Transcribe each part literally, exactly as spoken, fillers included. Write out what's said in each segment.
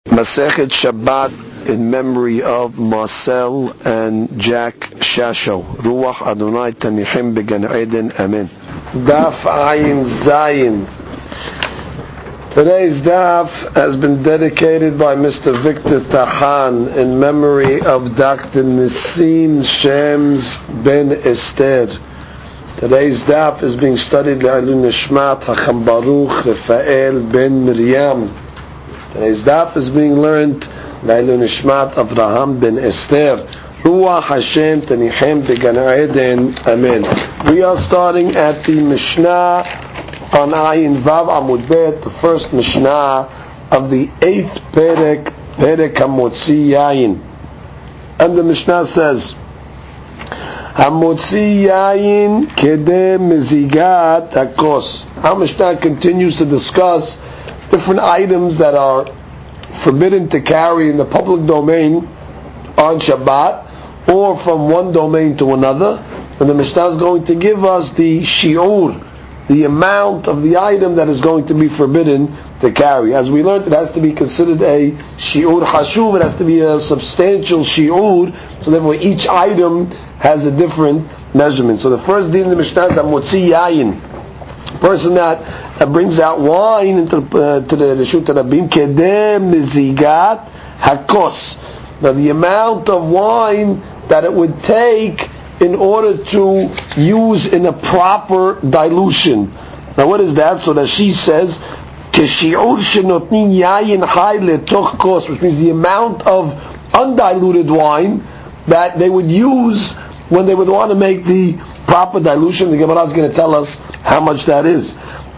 Masechet Shabbat in memory of Marcel and Jack Shasho. Ruach Adonai Tanihim Began Eden. Amen. Daf Ayin Zayin. Today's daf has been dedicated by Mister Victor Tahan in memory of Doctor Nissim Shems Ben Esther. Today's daf is being studied by Le'ilui Nishmat Hacham Baruch Rafael Ben Miriam. Today's daf is being learned Le'ilui Nishmat Avraham Ben Esther. Ruach Hashem Tanichem Began Eden. Amen. We are starting at the Mishnah on Ayin Vav Amud Bet, the first Mishnah of the eighth Perek, Perek HaMotzi Yayin. And the Mishnah says, HaMotzi Yayin Kedeh Mezigat HaKos. Our Mishnah continues to discuss different items that are forbidden to carry in the public domain on Shabbat, or from one domain to another. And the Mishnah is going to give us the shi'ur, the amount of the item that is going to be forbidden to carry. As we learned, it has to be considered a shi'ur hashuv, it has to be a substantial shi'ur, so therefore each item has a different measurement. So the first din in the Mishnah is HaMotzi Yayin, person that uh, brings out wine into uh, to the Reshut Rabim, Kedeh Mezigat HaKos. Now the amount of wine that it would take in order to use in a proper dilution. Now what is that? So that she says, Keshi'ur shenotnin yayin hay letoch kos, which means the amount of undiluted wine that they would use when they would want to make the proper dilution. The Gemara is going to tell us how much that is.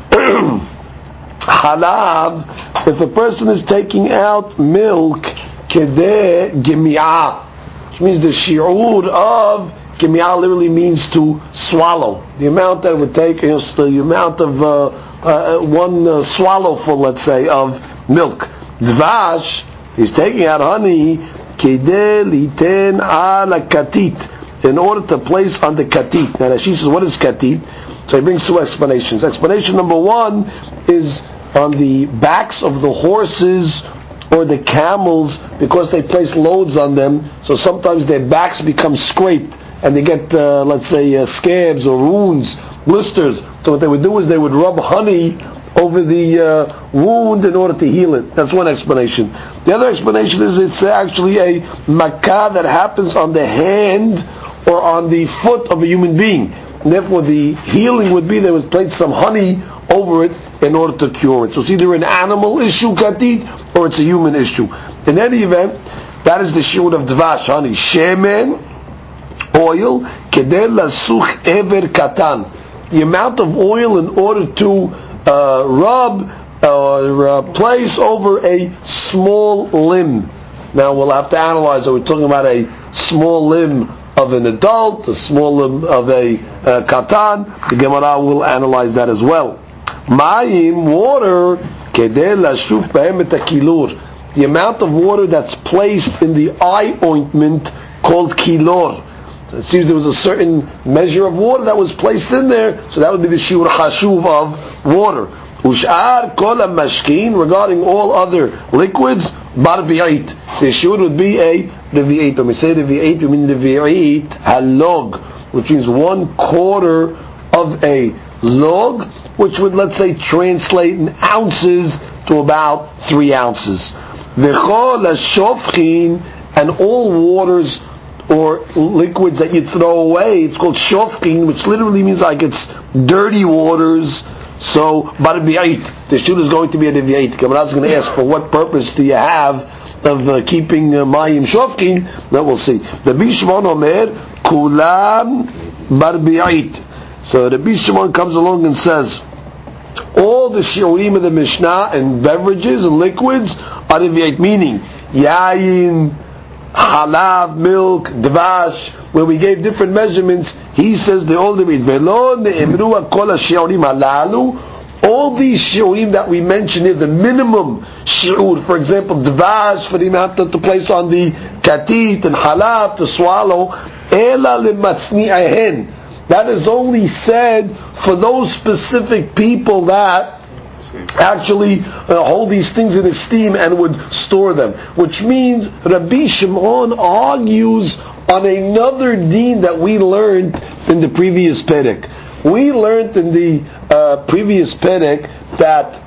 Halav, if a person is taking out milk, kedeh gemi'ah, which means the shi'ur of gemi'ah literally means to swallow. The amount that it would take is the amount of uh, uh, one uh, swallowful, let's say, of milk. Dvash, he's taking out honey, kedeh liten ala katit, in order to place on the katit. Now she says, what is katit? So he brings two explanations. Explanation number one is on the backs of the horses or the camels, because they place loads on them, so sometimes their backs become scraped and they get, uh, let's say, uh, scabs or wounds, blisters. So what they would do is they would rub honey over the uh, wound in order to heal it. That's one explanation. The other explanation is it's actually a makkah that happens on the hand or on the foot of a human being. And therefore the healing would be they would place some honey over it in order to cure it. So it's either an animal issue, katit, or it's a human issue. In any event, that is the shi'ur of dvash, honey. Shemen, oil, kedeh lasuch ever katan. The amount of oil in order to uh, rub or uh, place over a small limb. Now we'll have to analyze, are we talking about a small limb of an adult, a small limb of a uh, katan? The Gemara will analyze that as well. Mayim, water, kedeh lashuf b'hem et hakilur. The amount of water that's placed in the eye ointment called kilor. So it seems there was a certain measure of water that was placed in there, so that would be the shiur hashuv of water. Ushar kol mashkin, regarding all other liquids, bar bi'it. The shiur would be a revi'it. When we say revi'it, we mean revi'it halog, which means one quarter of a log, which would, let's say, translate in ounces to about three ounces. V'chol hashofchin, and all waters or liquids that you throw away, it's called shofchin, which literally means like it's dirty waters. So, bar bi'it, the shiur is going to be a revi'it. Gemara is going to ask, for what purpose do you have of uh, keeping uh, mayim shofkin? That we'll see. The Bishmon Omer, kulam bar bi'it. So the Bishmon comes along and says, all the shiurim of the Mishnah and beverages and liquids are revi'it, meaning yayin, halav, milk, dvash, where we gave different measurements. He says they all revi'it. Velo ne'emru kol shiurim halalu. All these shiurim that we mentioned here, the minimum shiur, for example, dvash, for the amount to place on the katit, and halav, to swallow, ela lematzni'ahen. That is only said for those specific people that actually uh, hold these things in esteem and would store them. Which means Rabbi Shimon argues on another deen that we learned in the previous perek. We learned in the uh, previous perek that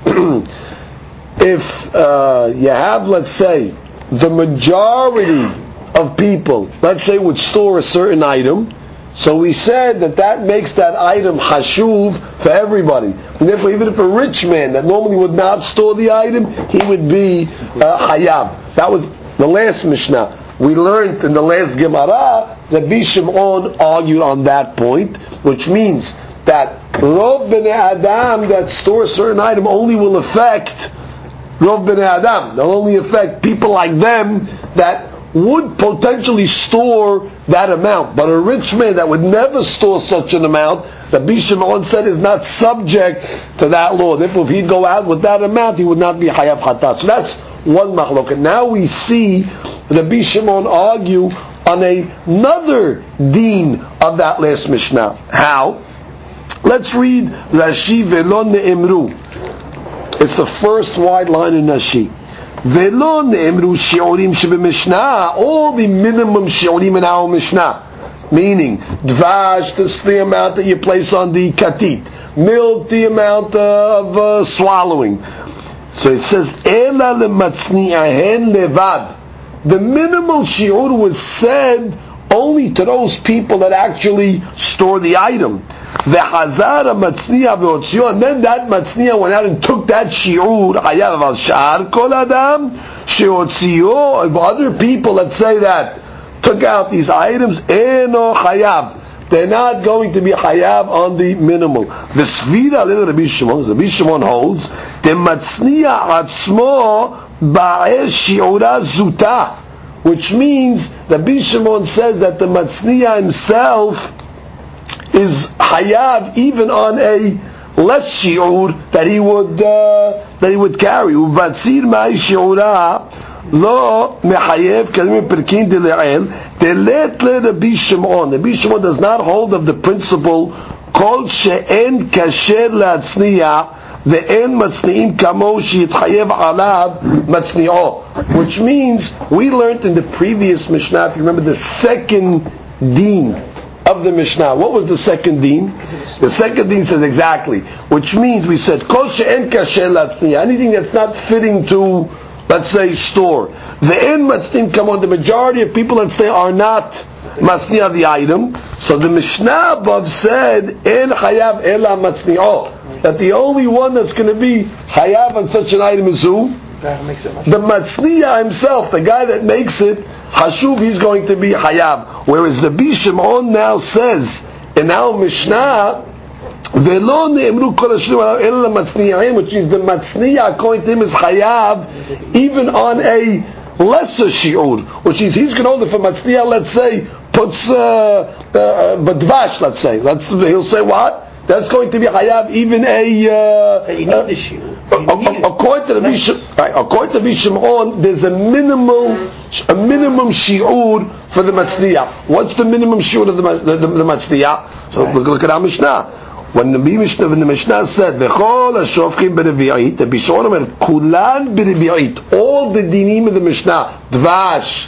if uh, you have, let's say, the majority of people, let's say, would store a certain item, so we said that that makes that item hashuv for everybody. And therefore, even if a rich man that normally would not store the item, he would be uh, hayab. That was the last Mishnah. We learned in the last Gemara that Rabbi Shimon argued on that point, which means that Rov Bnei Adam that store a certain item only will affect Rov Bnei Adam. They'll only affect people like them that would potentially store that amount. But a rich man that would never store such an amount, Rabbi Shimon said, is not subject to that law. Therefore, if he'd go out with that amount, he would not be Hayav Hatat. So that's one mahloket. Now we see Rabbi Shimon argue on a, another deen of that last Mishnah. How? Let's read Rashi Velo Ne'emru. It's the first wide line in Rashi. Velo Ne'emru Shi'urim Sheb'Mishnah. All the minimum Shi'urim in our Mishnah. Meaning, Dvash, this the amount that you place on the katit. Milk, the amount of uh, swallowing. So it says, Ela le'matzni'ahen levad. The minimal shi'ur was said only to those people that actually store the item. The hazara matzniya ve'otzio, and then that matzniya went out and took that shi'ur. Hayav al shar kol adam she'otzio. Other people that say that took out these items, eno hayav. They're not going to be hayav on the minimal. The svira little Rabbi Shimon, Rabbi Shimon holds the matzniya atzmo ba'ez shi'ura zuta, which means Rabbi Shimon says that the matzniya himself is hayav even on a less shi'ur that he would uh, that he would carry. Uvatzir ma'i shi'ura lo mehayev kalim perkin de le'el delet le Rabbi Shimon. Rabbi Shimon does not hold of the principle kol she'en kasher la'atzniya ve'en matzni'im kamo she'yitchayev alav matzni'o, which means we learned in the previous Mishnah, if you remember, the second deen of the Mishnah. What was the second deen? The second deen says exactly, which means we said kol she'en kasher la'atzniya, anything that's not fitting to, let's say, store. The en matzni'im kamo, the majority of people that stay are not matzni'ah the item. So the Mishnah above said en hayav ela matzni'o, that the only one that's going to be hayav on such an item is who? The matzni'ah himself, the guy that makes it hashuv, he's going to be hayav. Whereas the Rabbi Shimon now says in our Mishnah, Velo ne'emru kol hashrim ela matzni'ahim, which means the matzni'ah according to him is hayav even on a lesser shi'ur, which is he's going to hold it for matzni'ah, let's say, puts uh, uh, badvash, let's say. Let's, he'll say what? That's going to be hayav even a... Uh, you need the shi'ur. According to the Bishop, right, according to Shimon, there's a minimal, a minimum shi'ur for the matzni'ah. What's the minimum shi'ur of the the, the, the matzni'ah? So look, look at our Mishnah. When the Mishnah, when the Mishnah said, "V'chol hashofchim b'revi'it," the Bishon omer, "Kulan b'revi'it." All the dinim of the Mishnah, dvash,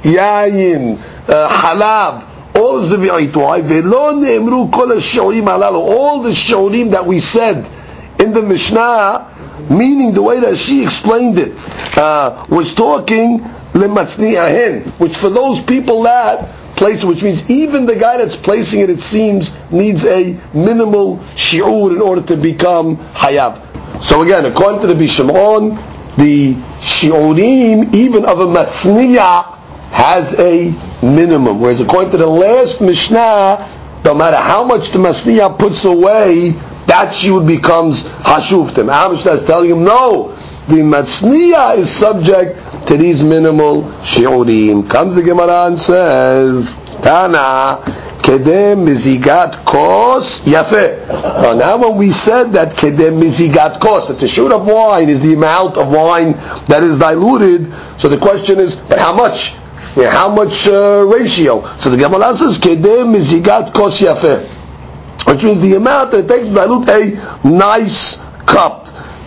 yayin, uh, halab, all is revi'it. Why? Ve'lo ne'emru kol hash'urim halalu. All the shi'urim that we said in the Mishnah, meaning the way that she explained it, uh, was talking lematzni'ahen, which for those people that place, which means even the guy that's placing it, it seems, needs a minimal shi'ur in order to become hayab. So again, according to the Bishimon, the shi'urim, even of a matzni'ah, has a minimum. Whereas according to the last Mishnah, no matter how much the matzni'ah puts away, that shi'ur becomes hashuv to him. Our Mishnah is telling him, no, the matzni'ah is subject to these minimal shi'urim. Comes the Gemara and says, Tana, kedem mizigat kos yafe. Now, now when we said that kedem mizigat kos, that the shi'ur of wine is the amount of wine that is diluted, so the question is, but how much? Yeah, how much uh, ratio? So the Gemara says, kedem mizigat kos yafe, which means the amount that it takes to dilute a nice cup.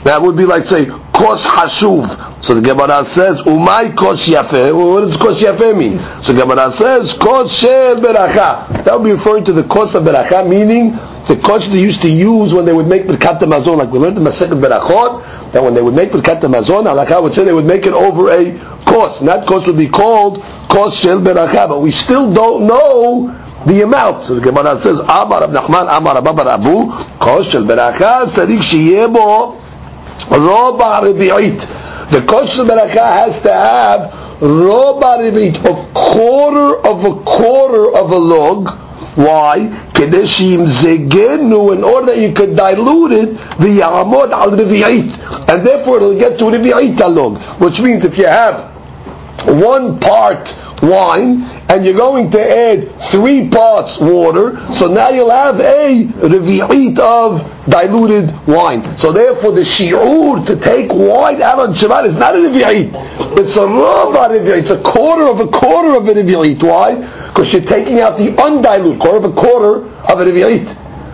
That would be like, say, kos hashuv. So the Gemara says, umay kos yafeh. Well, what does kos yafeh mean? So the Gemara says, kos shel beracha. That would be referring to the kos of beracha, meaning the kos they used to use when they would make birkat hamazon. Like we learned in Masechet Berachot, that when they would make birkat hamazon, halakha would say they would make it over a kos. And that kos would be called kos shel beracha. But we still don't know the amount. So the Gemara says, Amar Rav Nachman, Amar Abba bar Abu, kos shel beracha, sarich sheyeh Roba Revi'it. The kos shel beracha has to have Roba Revi'it, a quarter of a quarter of a log. Why? Kedeshim zegenu, in order that you could dilute it, the Ya'amod al Revi'it. And therefore it'll get to Revi'it alog. Which means if you have one part wine, and you're going to add three parts water, so now you'll have a revi'it of diluted wine. So therefore the shi'ur to take wine out on Shabbat is not a revi'it. It's a rava revi'it. It's a quarter of a quarter of a revi'it. Why? Because you're taking out the undiluted, quarter of a quarter of a revi'it.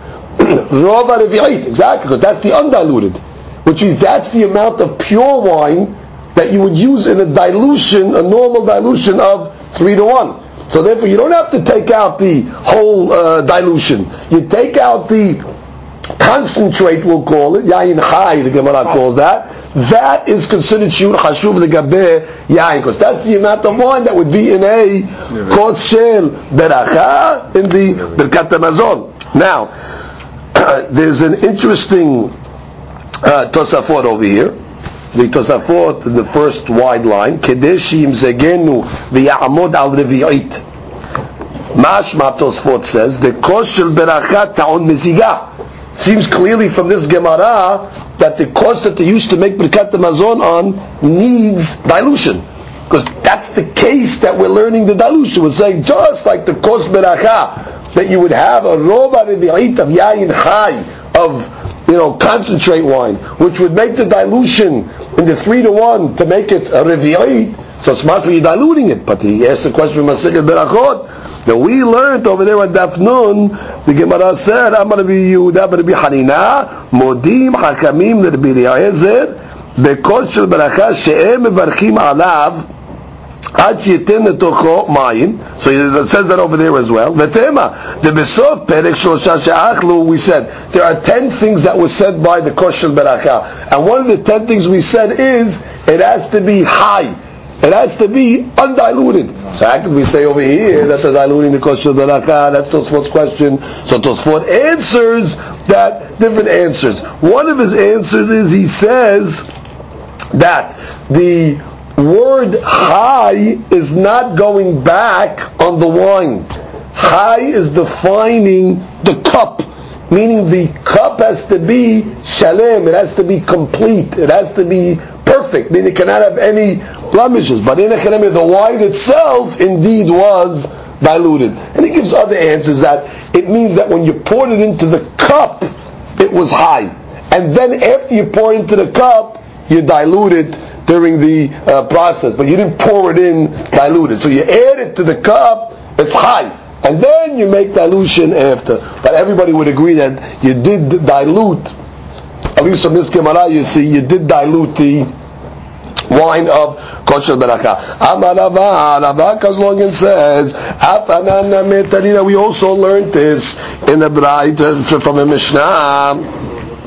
Rava revi'it, exactly, because that's the undiluted. Which means that's the amount of pure wine that you would use in a dilution, a normal dilution of three to one. So therefore you don't have to take out the whole uh, dilution. You take out the concentrate, we'll call it, yayin chai, the Gemara calls that. That is considered shiur hashuv legabeh yayin, because that's the amount of wine that would be in a kos shel beracha, in the birkat hamazon. Now, there's an interesting uh, tosafot over here. The Tosafot in the first wide line, Kedeshim zegenu v'ya'amod al revi'it. Mashma Tosafot says, the kos shel beracha ta'on meziga. Seems clearly from this Gemara that the kos that they used to make birkat hamazon on needs dilution. Because that's the case that we're learning the dilution. We're saying just like the kos beracha, that you would have a roba revi'it of yayin chai, of you know, concentrate wine, which would make the dilution in the three to one to make it a revi'it, so it's must be diluting it. But he asked the question from Masechet Berachot. Now we learned over there at Daf Nun, the Gemara said, Amar Rabbi Yehuda Rabbi Hanina, Modim Hakamim Rabbi Eliezer, Bekos shel beracha she'em mevarchim alav, Ad sheyiten letocho mayim. So it says that over there as well. V'tema the besof perek shlosha she'achlu. We said there are ten things that were said by the kos shel beracha, and one of the ten things we said is it has to be high. It has to be undiluted. So how can we say over here that they're diluting the kos shel beracha? That's Tosfot's question. So Tosfot answers that different answers. One of his answers is he says that the word high is not going back on the wine. High is defining the cup, meaning the cup has to be shalem, it has to be complete, it has to be perfect, meaning it cannot have any blemishes. But in Echemia, the wine itself indeed was diluted. And he gives other answers that it means that when you poured it into the cup, it was high. And then after you pour it into the cup, you dilute it during the uh, process, but you didn't pour it in diluted. So you add it to the cup, it's high, and then you make dilution after. But everybody would agree that you did dilute, at least from this Gemara you see, you did dilute the wine of kos shel beracha. Amar Rava, Rava comes along and says, we also learned this in the Braita from a Mishnah.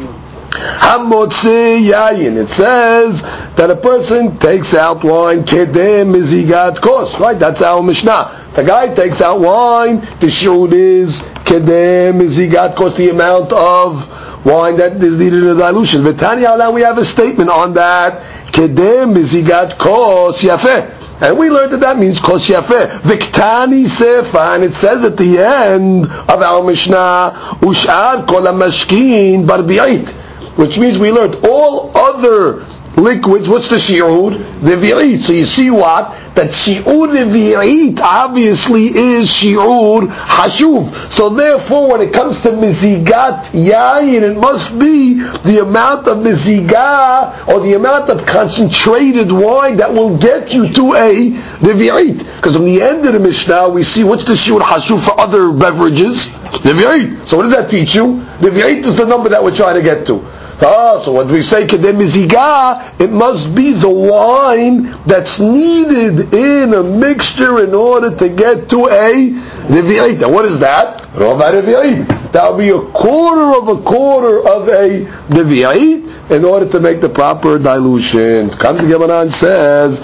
Hamotzi yayin. It says that a person takes out wine kedem mizigat kos. Right? That's our Mishnah. The guy takes out wine. The shiur is kedem mizigat kos, the amount of wine that is needed in a dilution. V'tanya now we have a statement on that. Kedem mizigat kos yafeh. And we learned that that means kos yafeh. Viktani sefa, and it says at the end of our Mishnah, ushar kol hamashkin bar bi'it. Which means we learned all other liquids. What's the shi'ur? The vi'it. So you see what? That shi'ur vi'it obviously is shi'ur hashuv. So therefore, when it comes to mizigat yayin, it must be the amount of mizigah, or the amount of concentrated wine that will get you to a vi'it. Because from the end of the Mishnah, we see what's the shi'ur hashuv for other beverages? The vi'it. So what does that teach you? The vi'it is the number that we're trying to get to. Ah, so when we say kedem miziga, it must be the wine that's needed in a mixture in order to get to a revi'it. Now what is that? Rova revi'it. That will be a quarter of a quarter of a revi'it in order to make the proper dilution. Comes the Gemara and says,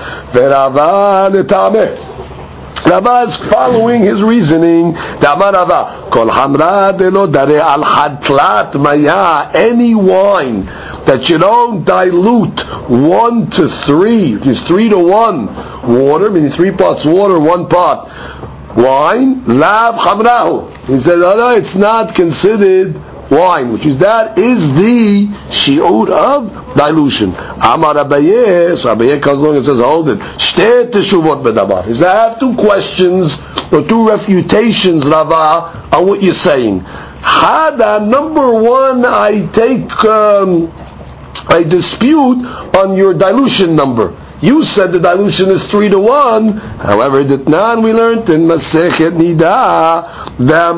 Ve'rava le'tameh. Rava is following his reasoning. Damar Rava, Kol hamra delo dare al hadlat maya. Any wine that you don't dilute one to three, which is three to one water, meaning three parts water, one part wine, lav hamrahu. He says, oh no, it's not considered wine, which is that is the shi'ur of dilution. Amar Abaye, so Abaye comes along and says, hold it. Shtei teshuvot bedavar. He says, I have two questions or two refutations, Rava, on what you're saying. Hada, number one, I take um, I dispute on your dilution number. You said the dilution is three to one. However, Ditnan we learned in Masechet Nida the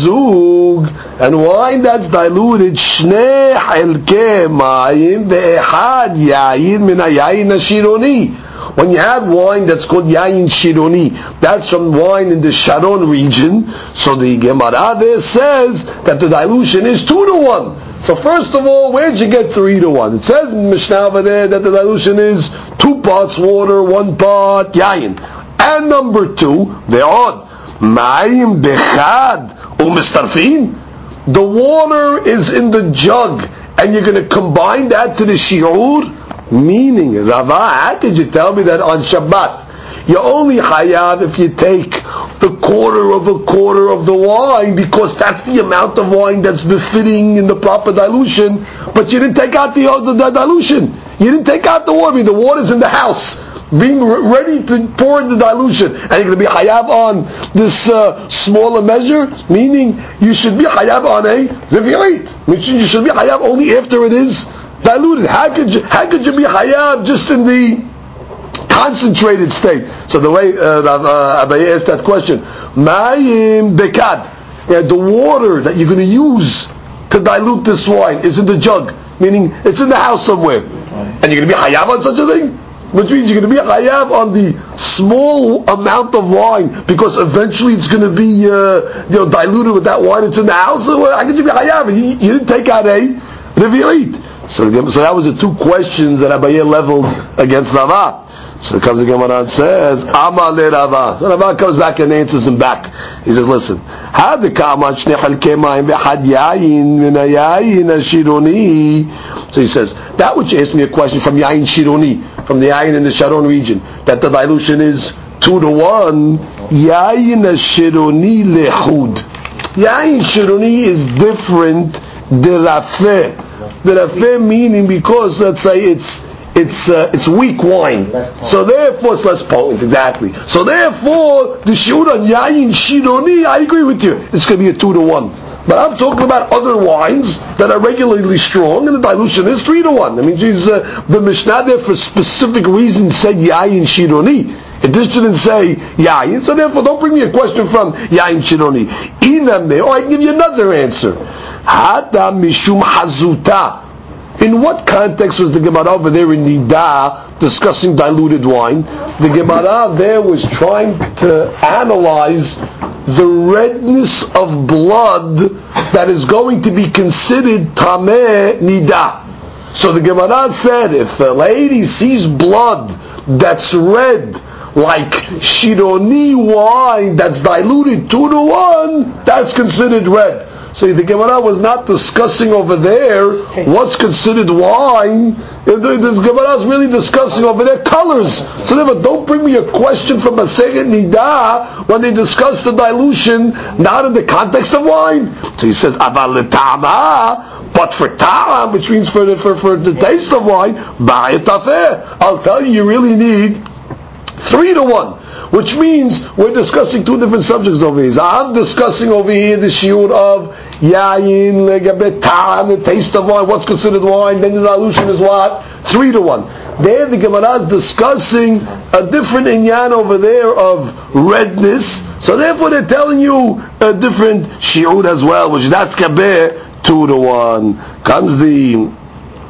mazug, and wine that's diluted shnei halkei mayim ve'ehad yayin min hayayin hashironi. When you have wine that's called yayin shironi, that's from wine in the Sharon region. So the Gemara there says that the dilution is two to one. So first of all, where did you get three to one? It says in Mishnah over there that the dilution is two parts water, one part yayin. And number two, they're odd. Ma'im bechad u'mistarfin. The water is in the jug, and you're going to combine that to the shi'ur? Meaning, Rava, how could you tell me that on Shabbat you only hayav if you take the quarter of a quarter of the wine, because that's the amount of wine that's befitting in the proper dilution, but you didn't take out the, the, the dilution. You didn't take out the water. I mean, the water's in the house, being re- ready to pour in the dilution, and you're going to be hayav on this uh, smaller measure, meaning you should be hayav on a revi'it, which you should be hayav only after it is diluted. How could you, how could you be hayav just in the concentrated state? So the way uh, uh, Abaye asked that question, Mayim bekad, yeah, the water that you're going to use to dilute this wine is in the jug, meaning it's in the house somewhere, and you're going to be hayav on such a thing, which means you're going to be hayav on the small amount of wine, because eventually it's going to be uh, you know, diluted with that wine. It's in the house. So how could you be hayav? You, you didn't take out a revi'it. So, so that was the two questions that Abaye leveled against Rava. So it comes again and says, Amar le Rava. So Rava comes back and answers him back. He says, listen, had the kamat shnei halkei mayim v'had yayin min hayayin hashironi. So he says, that which asked me a question from yayin shironi, from the yayin in the Sharon region, that the dilution is two to one. Yayin hashironi lehud. Yayin shironi is different de rafeh. The rafeh meaning because, let's say, it's it's uh, it's weak wine, so therefore it's less potent. Exactly. So therefore, the shiur on yayin shironi, I agree with you, it's going to be a two to one. But I'm talking about other wines that are regularly strong, and the dilution is three to one. I mean, geez, uh, the Mishnah there for specific reasons said yayin shironi. It just didn't say yayin, so therefore don't bring me a question from yayin shironi. Iname, or I can give you another answer. Hada mishum hazuta. In what context was the Gemara over there in Nida discussing diluted wine? The Gemara there was trying to analyze the redness of blood that is going to be considered tameh Nida. So the Gemara said, if a lady sees blood that's red, like shironi wine that's diluted two to one, that's considered red. So the Gemara was not discussing over there what's considered wine. The, the Gemara is really discussing over there colors. So therefore, don't bring me a question from Masechet Nida when they discuss the dilution not in the context of wine. So he says, Aval l'ta'ama, but for ta'am, which means for the, for, for the taste of wine, ba'etafeh. I'll tell you, you really need three to one. Which means we're discussing two different subjects over here. I'm discussing over here the shiur of yayin, legabet ta'am, the taste of wine, what's considered wine, then the dilution is what? Three to one. There the Gemara is discussing a different inyan over there of redness, so therefore they're telling you a different shiur as well, which that's kabeh, two to one. Comes the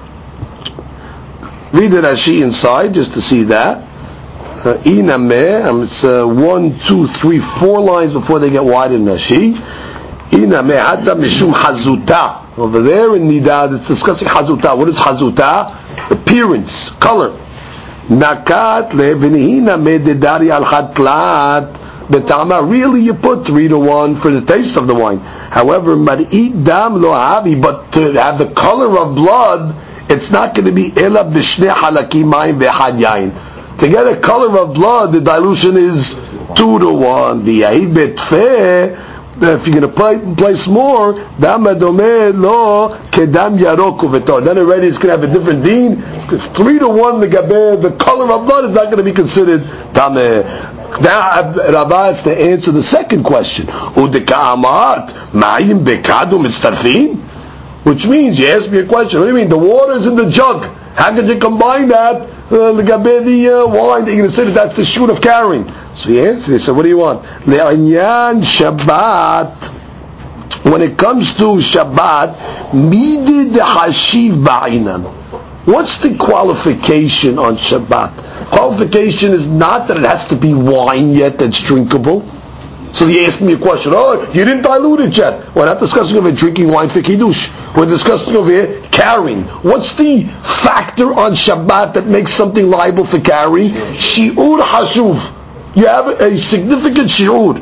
Read the Rashi inside just to see that. Ina me, um, it's uh, one, two, three, four lines before they get wide in Rashi. Ina me hatta mishum hazuta. Over there in Nidad, it's discussing hazuta. What is hazuta? Appearance, color. Nakat le v'nihina me dedari al hatlat betama. Really, you put three to one for the taste of the wine. However, mar'id dam lo havi, but to have the color of blood, it's not going to be ela b'shnei halakim mayim v'echad yain. To get a color of blood, the dilution is two to one. The yahid betfeh, if you're going to play, place more, dam adome lo kedam yarok uvetor. Then already it's going to have a different deen. Three to one, the gaber, the color of blood is not going to be considered tameh. Now Rabbi has to answer the second question. Udeka amart mayim bekadu mitztarfin, which means you ask me a question. What do you mean? The water's in the jug. How could you combine that? Uh, the uh, wine that you're going to say that that's the shoot of carrying. So he answered, he said, what do you want? Le'anyan Shabbat. When it comes to Shabbat, midid hashiv ba'inan. What's the qualification on Shabbat? Qualification is not that it has to be wine yet that's drinkable. So he asked me a question. Oh, you didn't dilute it yet. We're not discussing over drinking wine for kiddush. We're discussing over here carrying. What's the factor on Shabbat that makes something liable for carrying? Shi'ur hashuv. You have a significant shi'ur.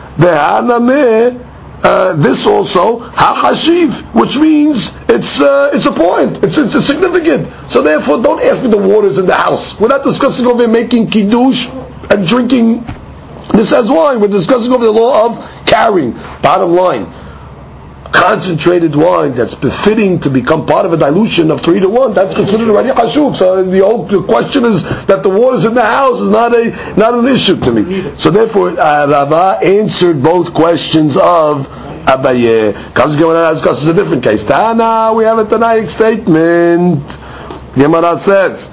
Uh, this also ha-hashiv, which means it's uh, it's a point. It's, it's it's significant. So therefore, don't ask me the waters in the house. We're not discussing over here making kiddush and drinking this as wine. We're discussing over the law of carrying. Bottom line, concentrated wine that's befitting to become part of a dilution of three to one, that's considered already hashuv. So the whole the question is that the water's in the house is not a not an issue to me. So therefore, uh, Rava answered both questions of Abaye. Comes Gemara discusses a different case. Tana, we have a Tanaic statement. Gemara says,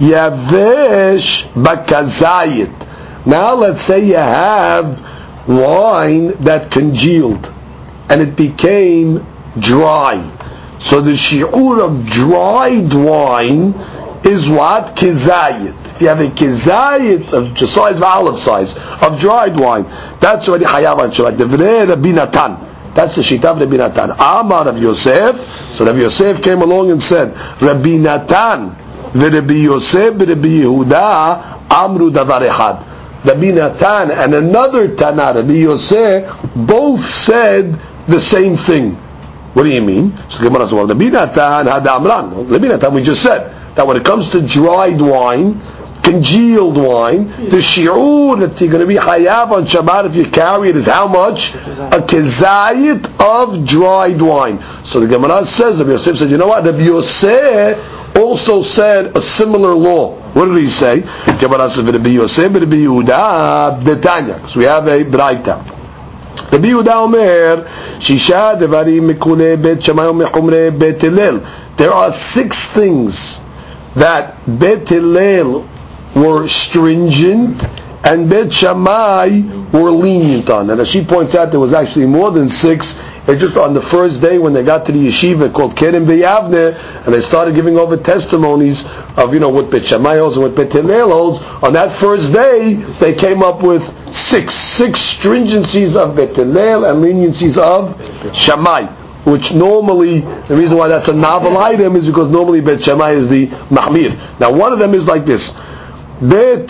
Yavesh bakazayit. Now let's say you have wine that congealed and it became dry. So the shi'ur of dried wine is what? Kizayit. If you have a kizayit of just size of olive size of dried wine, that's already hayav on Shabbat. Devrei Rabbi Natan. That's the shita of Rabbi Natan. Amar of Yosef. So Rabbi Yosef came along and said, Rabbi Natan, v'Rabbi Yosef, v'Rabbi Yehuda, amru davar echad. Rabbi Natan and another Tana, Rabbi Yosef, both said the same thing. What do you mean? So Gemara says, well, Rabbi Natan had Amran. Well, Rabbi Natan, we just said that when it comes to dried wine, congealed wine, the shi'ur that you're going to be hayav on Shabbat if you carry it is how much? A kezayit of dried wine. So the Gemara says, Rabbi Yosef said, you know what? Rabbi Yosef also said a similar law. What did he say? Gemara says, Rabbi Yosef, Rabbi Yehuda, Detanya. So we have a braita. Rabbi Yehuda Omer, Shisha devarim mikule bet Shammai umechumre bet Hillel. There are six things that Bet Hillel were stringent and Bet Shammai were lenient on. And as she points out, there was actually more than six. It's just on the first day when they got to the yeshiva called Kerem B'Yavne, and they started giving over testimonies of, you know, what Bet Shammai holds and what Bet Hillel holds. On that first day, they came up with six, six stringencies of Bet Hillel and leniencies of Shammai, which normally, the reason why that's a novel item is because normally Bet Shammai is the Mahmir. Now one of them is like this. Bet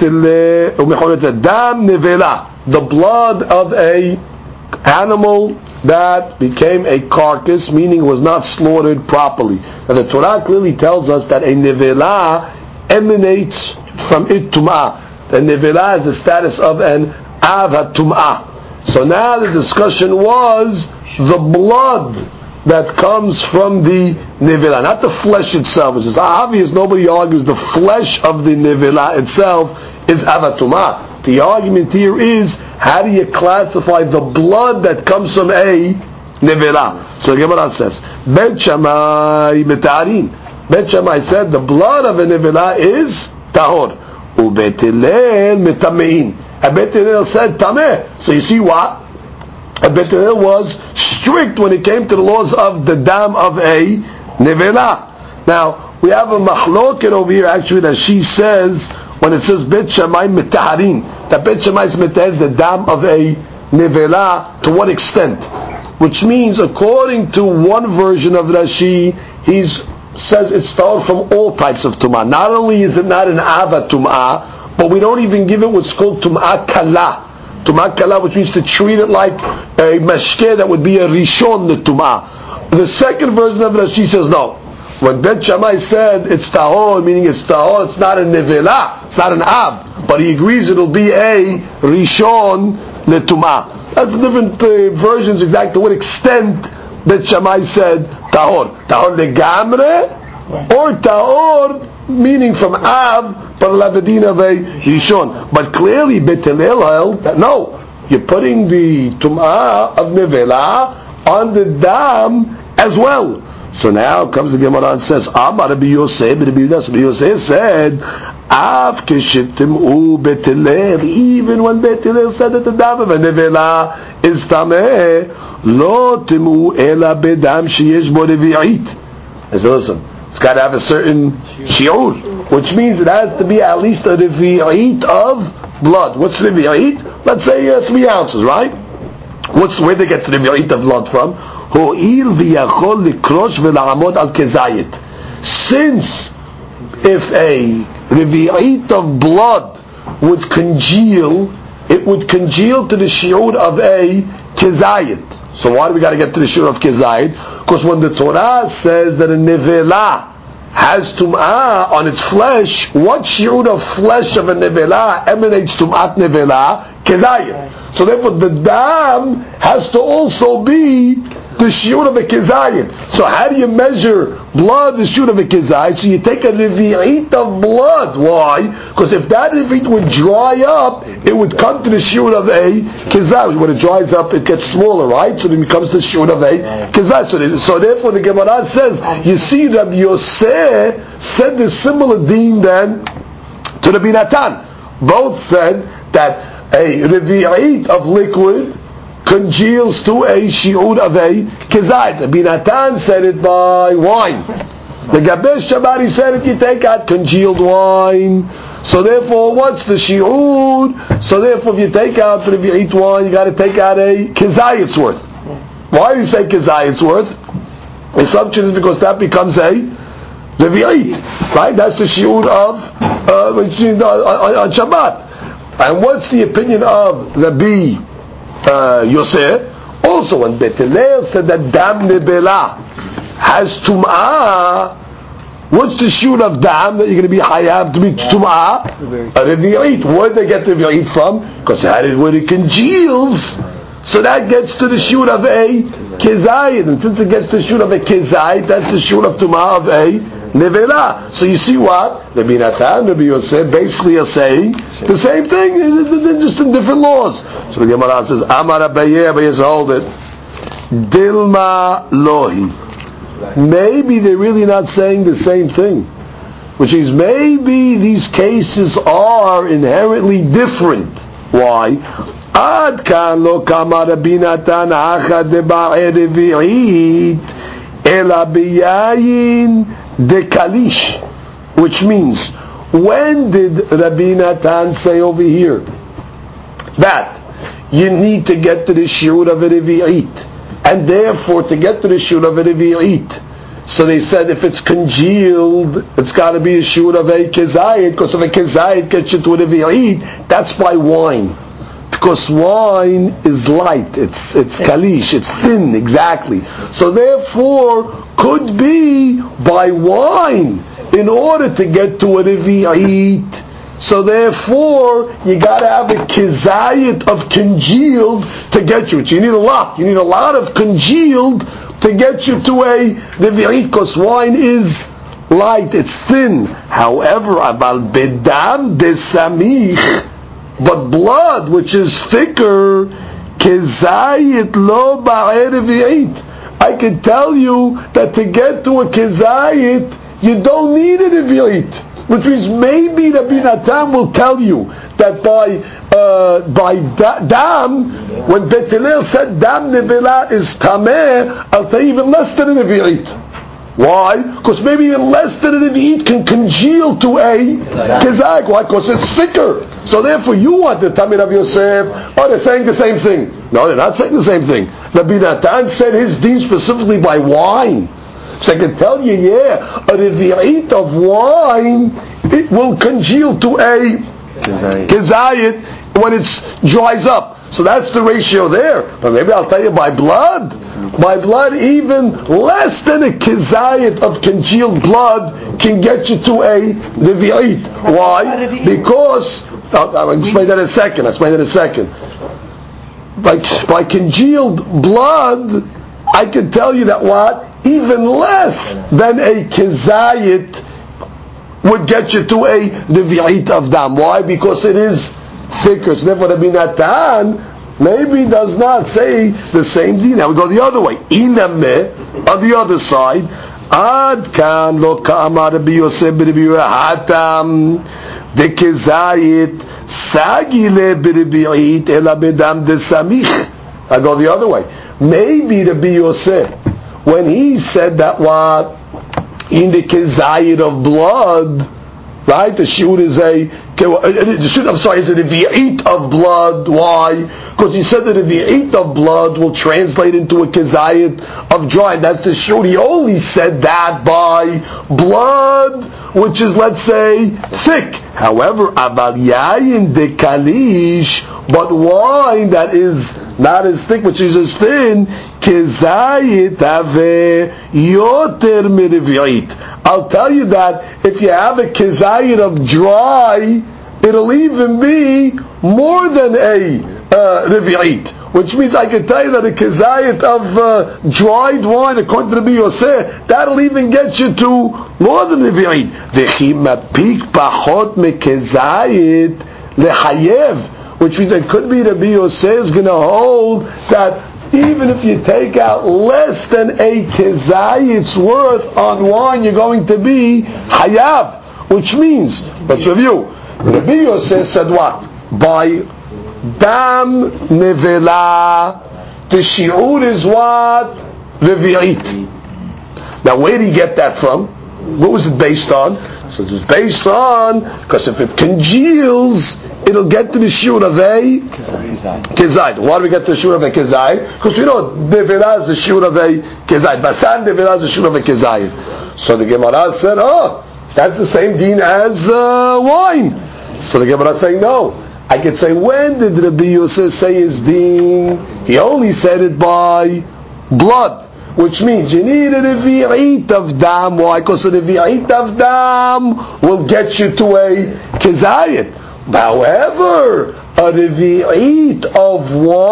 Dam Nevela, the blood of a animal that became a carcass, meaning it was not slaughtered properly. Now the Torah clearly tells us that a nevela emanates from it tum'ah. The nevela is the status of an av tum'ah. So now the discussion was the blood that comes from the nevela, not the flesh itself. It's obvious, nobody argues the flesh of the nevela itself is av tum'ah. The argument here is, how do you classify the blood that comes from a nevela? So the Gemara says, Bet Shammai metarin. Bet Shammai said the blood of a nevela is tahor. U Bet Hillel metamein. And Bet Hillel said tameh. So you see what? And Bet Hillel was strict when it came to the laws of the dam of a nevela. Now, we have a mahloket over here actually that she says, when it says Bet Shammai mitaharin, that Bet Shammai is mitahar the dam of a nevela, to what extent? Which means, according to one version of Rashi, he says it's tahor from all types of tum'ah. Not only is it not an ava tum'ah, but we don't even give it what's called tum'ah kala. Tum'ah kala, which means to treat it like a mashkeh that would be a rishon the tum'ah. The second version of Rashi says no. When Bet Shammai said it's tahor, meaning it's tahor, it's not a nevela, it's not an av, but he agrees it'll be a rishon le tum'ah. That's the different uh, versions exactly to what extent Bet Shammai said tahor. Tahor legamre, or tahor meaning from av, but labedin of a rishon. But clearly Bet Hillel held that no, you're putting the tum'ah of nevela on the dam as well. So now comes the Gemara and says, Amar Rabbi Yosef, Rabbi Yosef said, Av keshitim u Bet Hillel, even when Bet Hillel said that the dam of a nevela is tameh, lo timu ela bedam sheyesh bo revi'it. I said, listen, it's got to have a certain shi'ur, which means it has to be at least a revi'it of blood. What's revi'it? Let's say uh, three ounces, right? What's where they get the revi'it of blood from? Ho'il v'yachol likrosh v'la'amod al kezayit. Since if a revi'it of blood would congeal, it would congeal to the shi'ur of a kezayit. So why do we got to get to the shi'ur of kezayit? Because when the Torah says that a nevela has tum'ah on its flesh, what shi'ur of flesh of a nevela emanates tum'at nevela? Kezayit. So therefore the dam has to also be the shi'ur of a kezayit. So how do you measure blood, the shi'ur of a kezayit? So you take a revi'it of blood. Why? Because if that revi'it would dry up, it would come to the shi'ur of a kezayit. When it dries up, it gets smaller, right? So then it becomes the shi'ur of a kezayit. So, so therefore the Gemara says, you see Rabbi Yosef said the similar deen then to Rabbi Natan. Both said that a revi'it of liquid congeals to a shi'ur of a kezayit. Rabbi Natan said it by wine. The Gabesh Shabbat said it, you take out congealed wine. So therefore, what's the shi'ur? So therefore, if you take out the revi'it wine, you got to take out a kezayit's worth. Why do you say kezayit's worth? The assumption is because that becomes a revi'it, right? That's the shi'ur of uh, on Shabbat. And what's the opinion of Rabbi uh, Yosef? Also, when Bet Hillel said that dam nebela has tum'ah, what's the shi'ur of dam that you're going to be hayav to be tum'ah? A revi'it. Where did they get the revi'it from? Because that is where it congeals. So that gets to the shi'ur of a kezayit. And since it gets to the shi'ur of a kezayit, that's the shi'ur of tum'ah of a nevela. So you see what? Rabbi Natan, Rabbi Yosef basically are saying the same thing, just in different laws. So the Gemara says, Amar Abaye, Abaye says, hold it. Dilma lohi. Maybe they're really not saying the same thing. Which is, maybe these cases are inherently different. Why? Ad kan lo kama Rabbi Natan achad deba'e revi'it ela biyayin de kalish, which means, when did Rabbi Natan say over here that you need to get to the shi'ur of a revi'it, and therefore to get to the shi'ur of a revi'it, so they said if it's congealed, it's got to be a shi'ur of a kezayit, because if a kezayit gets you to a revi'it, that's by wine. Because wine is light, it's it's kalish, it's thin, exactly. So therefore, could be by wine in order to get to a revi'it. So therefore, you got to have a kezayit of congealed to get you. You need a lot. You need a lot of congealed to get you to a revi'it, because wine is light, it's thin. However, aval bedam de samich, but blood, which is thicker, kezayit lo ba'e revi'it. I can tell you that to get to a kezayit, you don't need a revi'it. Which means maybe Rabbi Natan will tell you that by uh, by da- dam, when Bet Hillel said dam nevela is tameh, I'll tell you even less than a revi'it. Why? Because maybe even less than a revi'it can congeal to a kezayit. Why? Because it's thicker. So therefore, you want to tell me Rav Yosef, oh, they're saying the same thing. No, they're not saying the same thing. Rabbi Natan said his deen specifically by wine. So I can tell you, yeah, a revi'it of wine, it will congeal to a kezayit when it dries up. So that's the ratio there. But maybe I'll tell you by blood. By blood, even less than a kezayit of congealed blood can get you to a revi'it. Why? Because, I'll, I'll explain that in a second, I'll explain that in a second. By, by congealed blood, I can tell you that what? Even less than a kezayit would get you to a revi'it of dam. Why? Because it is thicker. So therefore, Rabbi Natan maybe does not say the same thing. Now we go the other way. Inameh, on the other side, Ad kan lo ka'amar Rabbi Yosef b'Rabbi Hatam dekezayit sagile b'Rabbi'it ela bedam desamich. I go the other way. Maybe Rabbi Yosef, when he said that what in the kezayit of blood, right? The shoot is a the shoot. I'm sorry, is it a revi'it of blood? Why? Because he said that a revi'it of blood will translate into a kezayit of dry. That's the shoot. He only said that by blood, which is, let's say, thick. However, aval yayin de kalish, but wine that is not as thick, which is as thin, kezayit have yoter mirevi'it. I'll tell you that if you have a kezayit of dry, it'll even be more than a uh, revi'it. Which means I can tell you that a kezayit of uh, dried wine, according to Rabbi Yosef, that'll even get you to more than revi'it. V'chi mapik pachot mekezayit lechayev. Which means it could be Rabbi Yosef is going to hold that even if you take out less than a kezayit's worth on wine, you're going to be hayav. Which means, let's review. Rabbi Yosef said what? By dam nevela, the shi'ur is what? Revi'it. Now where did he get that from? What was it based on? So it was based on, because if it congeals, it'll get to the shiur of a kezayit. Why do we get to the shiur of a kezayit? Because we know nevela is the shiur of a kezayit. Basan nevela is the shiur of a kezayit. So the Gemara said, oh, that's the same deen as uh, wine. So the Gemara is saying, no. I could say, when did Rabbi Yosef say his deen? He only said it by blood. Which means you need a revi'it of dam. Why? Because a revi'it of dam will get you to a kezayit. However, a revi'it of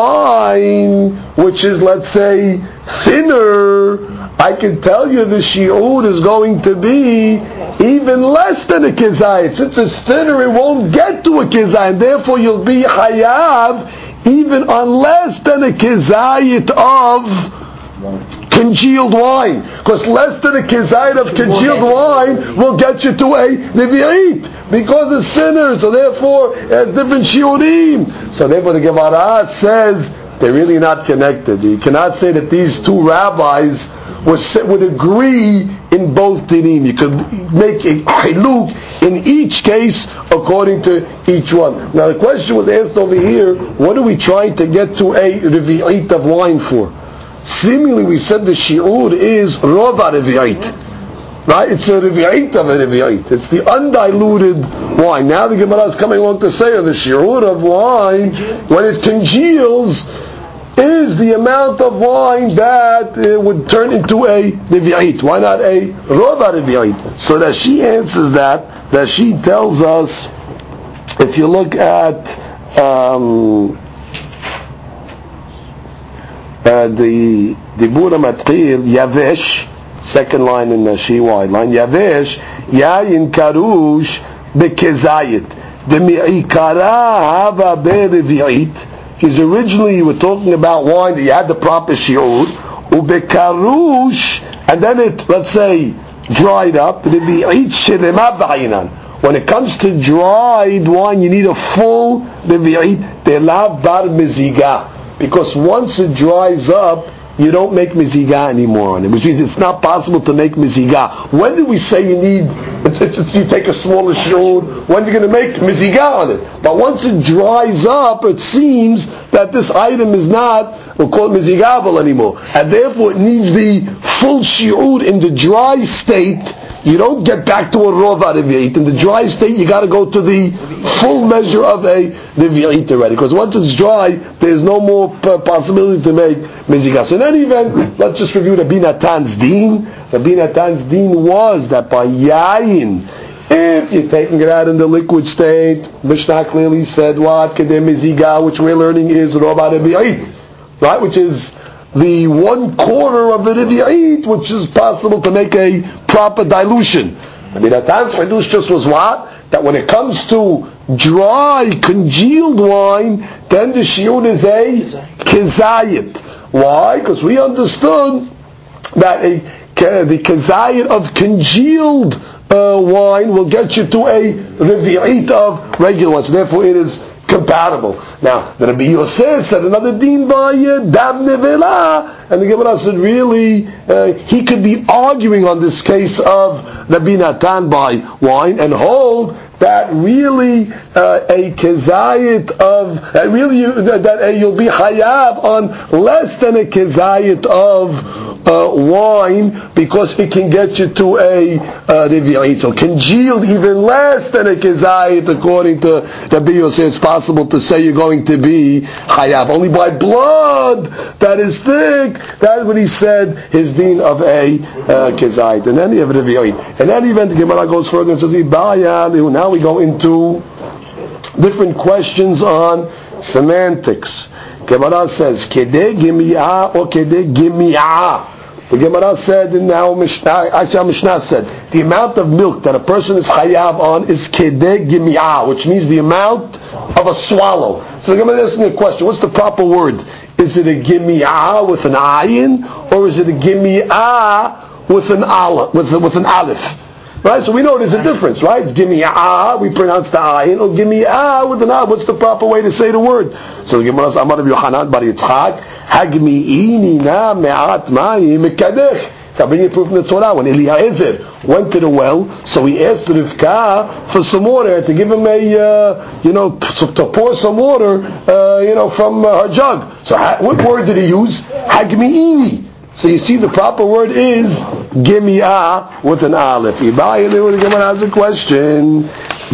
wine, which is, let's say, thinner, I can tell you the shi'ur is going to be even less than a kezayit. Since it's thinner, it won't get to a kezayit. Therefore, you'll be hayav even on less than a kezayit of congealed wine, because less than a kezayit of congealed wine will get you to a revi'it, because it's thinner, so therefore it has different shiurim. So therefore the Gemara says they're really not connected. You cannot say that these two rabbis would, would agree in both dinim. You could make a hiluk in each case according to each one. Now the question was asked over here, what are we trying to get to a revi'it of wine for? Seemingly we said the shi'ur is rova revi'it. Right? It's a revi'it of a revi'it. It's the undiluted wine. Now the Gemara is coming along to say the shi'ur of wine, when it congeals, is the amount of wine that uh, would turn into a revi'it. Why not a rova revi'it? So that she answers that, that she tells us, if you look at um, Uh, the Dibur Matqil Yavesh, second line in the She wide line, Yavesh Yayin Karush Bekezayit Demi'ikara Hava Berevi'it. Because originally you were talking about wine that you had the proper shi'ur, Ubekarush, and then it, let's say, dried up. When it comes to dried wine, you need a full Revi'it Telav Bar Meziga. Because once it dries up, you don't make mizigah anymore on it, which means it's not possible to make mizigah. When do we say you need, you take a smaller shi'ud? When are you going to make mizigah on it? But once it dries up, it seems that this item is not, we'll call it mizigah anymore. And therefore it needs the full shi'ud in the dry state. You don't get back to a rov revi'it. In the dry state, you got to go to the full measure of a revi'it already. Because once it's dry, there's no more possibility to make mizigah. So in any event, let's just review Rabbi Natan's deen. Rabbi Natan's deen was that by yayin, if you're taking it out in the liquid state, Mishnah clearly said what? Kedem mizigah, which we're learning is rov revi'it, right? Which is the one quarter of the revi'it, which is possible to make a proper dilution. I mean, that time's chidush just was what? That when it comes to dry, congealed wine, then the shi'ud is a kezayit. Why? Because we understood that a, the kezayit of congealed uh, wine will get you to a revi'it of regular wine. So therefore it is compatible. Now, the Rabbi Yosef said another deen by uh, dam nevela, and the Gemara said really uh, he could be arguing on this case of Rabbi Natan by wine and hold that really uh, a kezayit of uh, really you, that, that uh, you'll be hayav on less than a kezayit of Uh, wine, because it can get you to a uh, revi'it. So congealed even less than a kezayit, according to Rabbi Yosef, it's possible to say you're going to be chayav. Only by blood that is thick, that's what he said, his deen of a uh, kezayit. And then you have a revi'it. In any event, the Gemara goes further and says, now we go into different questions on semantics. Gemara says, Kedeh gimi'ah or Kedeh gimi'ah. The Gemara said, and now Mishnah, actually Mishnah said, the amount of milk that a person is chayav on is Kedeh gimi'ah, which means the amount of a swallow. So the Gemara asks me a question, what's the proper word? Is it a gimi'ah with an ayin, or is it a gimi'ah with an aleph, with, with an aleph? Right, so we know there's a difference, right? It's gimi'ah, we pronounce the ayin, or gimi'ah with an aleph. What's the proper way to say the word? So the Gemara says, Amar Rabbi Yochanan bar Yitzchak, hagmi'ini na me'at ma'im mekadech. So I bring you proof from the Torah. When Eliezer went to the well, so he asked Rivka for some water, to give him a, uh, you know, to pour some water, uh, you know, from uh, her jug. So what word did he use? Hagmi'ini. So you see the proper word is gimi'ah with an aleph. Ibai the Gemara has a question.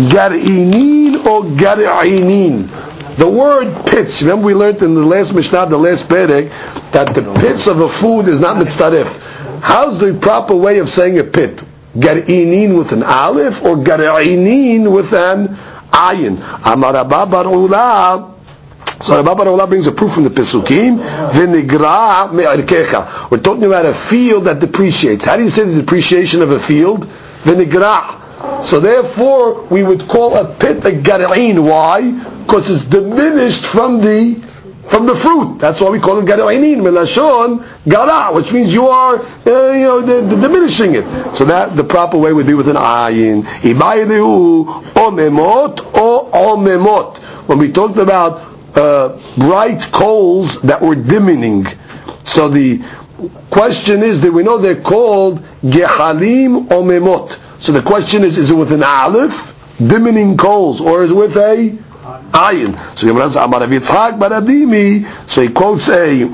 Gar'inin or gar'inin? The word pits, remember we learned in the last Mishnah, the last Perek, that the pits of a food is not mitzaref. How's the proper way of saying a pit? Gar'inin with an aleph or gar'inin with an ayin? Amar Rabba bar Ula. So Rabba bar Ula brings a proof from the Pesukim. V'nigra me'arkecha. We're talking about a field that depreciates. How do you say the depreciation of a field? V'nigra. So therefore, we would call a pit a gar'in. Why? Because it's diminished from the from the fruit. That's why we call it gar'inin. Melashon gara, which means you are uh, you know the, the diminishing it. So that the proper way would be with an ayin. Ibayinu omemot or omemot. When we talked about uh, bright coals that were dimming, so the question is, do we know they're called gehalim omemot? So the question is, is it with an aleph, dimming coals, or is it with a ayin? So Gemara says, Amar Rav Yitzchak bar Adimi. So he quotes a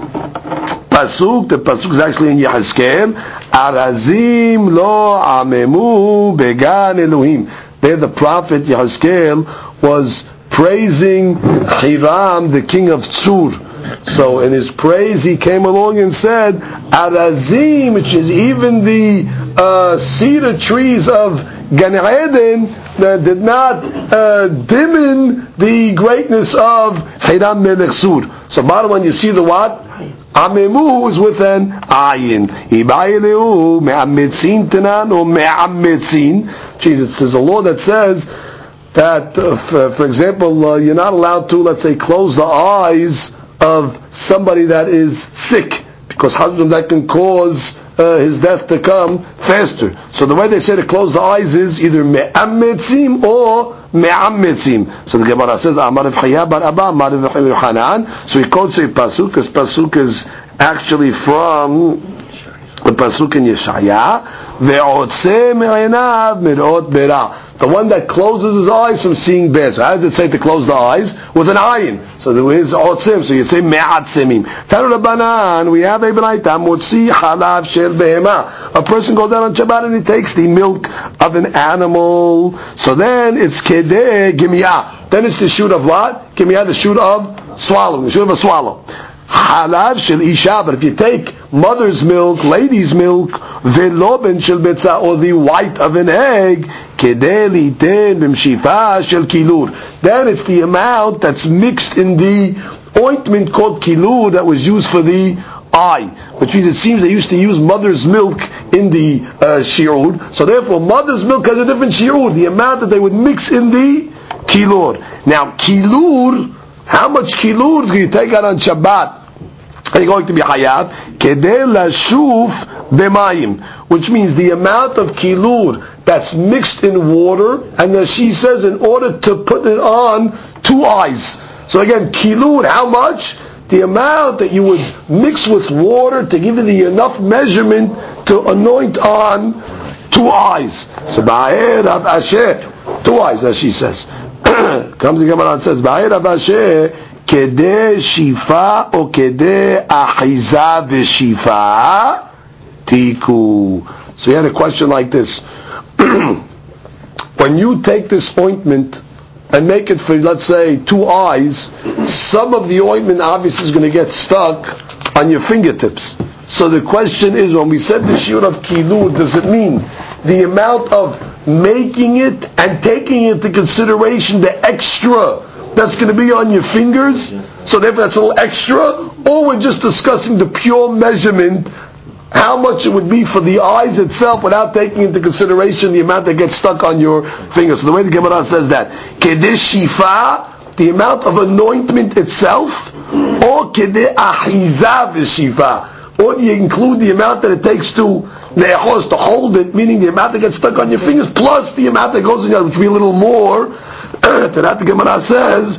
pasuk. The pasuk is actually in Yehezkel. Arazim lo amemu began Elohim. There, the prophet Yehezkel was praising Hiram, the king of Tzur. So in his praise, he came along and said, Arazim, which is even the uh, cedar trees of Gan Eden, that did not uh, dimmen the greatness of Hiram Melech Tzur. So bottom line, you see the what? Amemu is with an ayin. Ibayileu me'ametzin tenan or me'ametzin. Jesus, there's a law that says that, uh, for, for example, uh, you're not allowed to, let's say, close the eyes of somebody that is sick, because husband that can cause uh, his death to come faster. So the way they say to close the eyes is either me'ametzim or me'ametzim. So the Gemara says, Amar Rav Chaya bar Abba, Amar Rav Yochanan. So he quotes a pasuk, because pasuk is actually from the pasuk in Yeshaya, ve'otzeh me'einav mirot berah. The one that closes his eyes from seeing bad. So how does it say to close the eyes? With an ayin. So there is otzim. So you say me'atzimim. Tanu Rabbanan, we have a b'naita motzi halav shel behema. A person goes down on Shabbat and he takes the milk of an animal. So then it's kedeh gimiyah. Then it's the shoot of what? Gimiyah, the shoot of swallowing. The shoot of a swallow. Halav shel isha, but if you take mother's milk, lady's milk, veloben shel betza, or the white of an egg, kedeli ten b'mshifa shel kilur. Then it's the amount that's mixed in the ointment called kilur that was used for the eye, which means it seems they used to use mother's milk in the uh, shi'ud. So therefore, mother's milk has a different shi'ud, the amount that they would mix in the kilur. Now, kilur, how much kilur do you take out on Shabbat? Are you going to be hayab? Kedei lashuf b'mayim, which means the amount of kilur that's mixed in water, and as she says, in order to put it on two eyes. So again, kilur, how much? The amount that you would mix with water to give you the enough measurement to anoint on two eyes. So ba'er Rav Asher, two eyes, as she says. Comes the Gemara and says, ba'er Rav Asher, kedeh shifa or kedeh achiza v'shifa tiku. So he had a question like this. When you take this ointment and make it for, let's say, two eyes, some of the ointment obviously is going to get stuck on your fingertips. So the question is, when we said the shiur of kilur, does it mean the amount of making it and taking into consideration the extra that's going to be on your fingers? So therefore that's a little extra? Or we're just discussing the pure measurement, how much it would be for the eyes itself without taking into consideration the amount that gets stuck on your fingers. So the way the Gemara says that, kedeh shifa, the amount of anointment itself, or kedeh achiza v'shifa, or do you include the amount that it takes to ne'echos, to hold it, meaning the amount that gets stuck on your fingers, plus the amount that goes in your, which would be a little more. To that the Gemara says,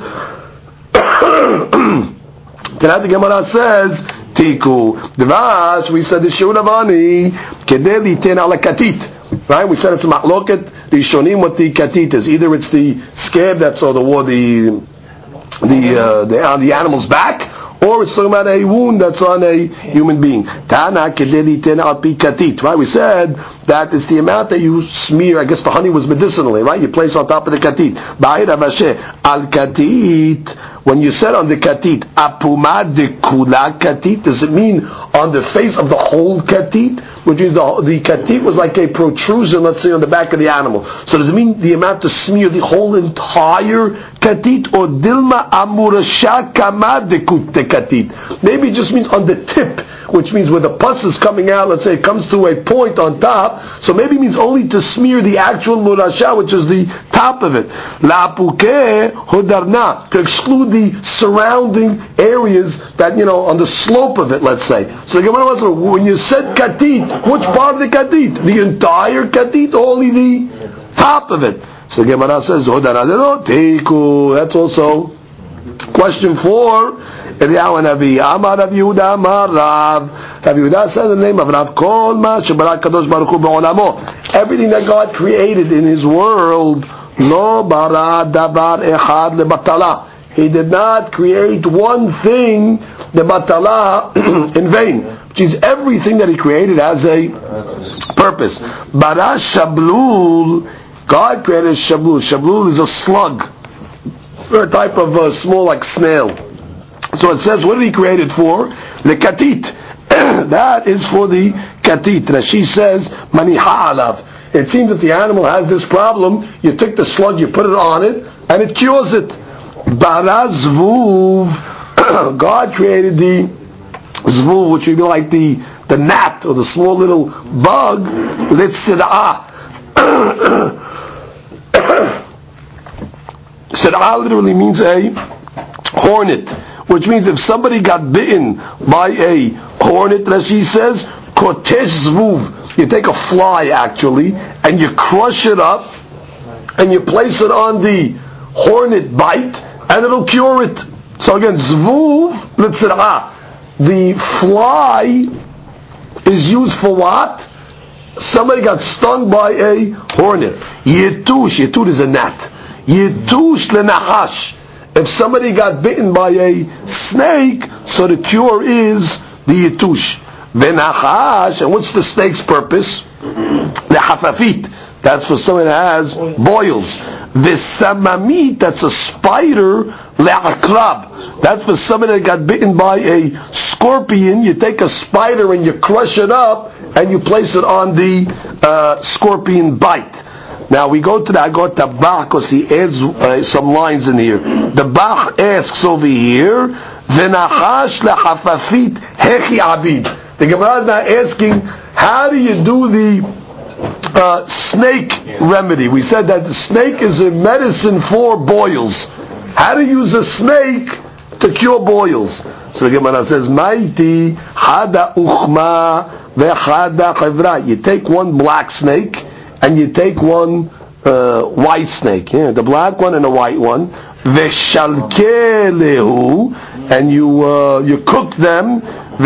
to that the Gemara says, Tiku. Dvash, we said the shiur of ani, kedeh liten ala katit. Right? We said it's a machloket, rishonim, what the katit is. Either it's the scab that's on the the the uh, the, on the animal's back, or it's talking about a wound that's on a human being. Tana kedeh liten al pi katit. Right? We said that it's the amount that you smear. I guess the honey was medicinally, right? You place on top of the katit. Ba'ir avashe al katit. When you said on the katit, apuma de kula katit, does it mean on the face of the whole katit? Which is the the katit was like a protrusion, let's say, on the back of the animal. So does it mean the amount to smear the whole entire katit, or dilma amurasha kama de katit? Maybe it just means on the tip, which means where the pus is coming out. Let's say it comes to a point on top. So maybe it means only to smear the actual murasha, which is the top of it. La puke hodarna, to exclude the surrounding areas that, you know, on the slope of it, let's say. So the Gemara wants to know, when you said katit, which part of the katit? The entire katit, or only the top of it? So the Gemara says, that's also question four. Eliyahu Navi, Amar Rav Yehuda, Amar Rav. Rav Yehuda said the name of Rav, Kol ma shebara kadosh baruch hu ba'olamo. Everything that God created in His world, lo bara davar echad lebatala. He did not create one thing, the batala, in vain. Which is everything that He created has a purpose. Bara shablul, God created shablul. Shablul is a slug, a type of uh, small, like snail. So it says, what did He create it for? The katit. That is for the katit. Rashi says, maniha alav. It seems that the animal has this problem. You take the slug, you put it on it, and it cures it. Bara zvuv. God created the zvuv, which would be like the, the gnat, or the small little bug. Litzira'ah. Sira'ah literally means a hornet, which means if somebody got bitten by a hornet, Rashi says, kotesh zvuv. You take a fly, actually, and you crush it up, and you place it on the hornet bite, and it'll cure it. So again, zvuv litzira'ah. the fly is used for what? Somebody got stung by a hornet. Yetush, yetush is a gnat. Yetush lenahash. If somebody got bitten by a snake, so the cure is the yetush. Venahash, and what's the snake's purpose? The hafafit. That's for someone that has boils. V'samamit, that's a spider. Le'akrab. That's for someone that got bitten by a scorpion. You take a spider and you crush it up and you place it on the uh, scorpion bite. Now we go to the Agot Bach because he adds uh, some lines in here. The Bach asks over here, V'nahash le'hafafit hechi abid. The Gemara is now asking, how do you do the uh, snake remedy? We said that the snake is a medicine for boils. How to use a snake to cure boils? So the Gemara says, Maiti hada uchma vechada chevra. You take one black snake and you take one uh, white snake. Yeah, the black one and the white one. Veshalkelehu, and you uh, you cook them.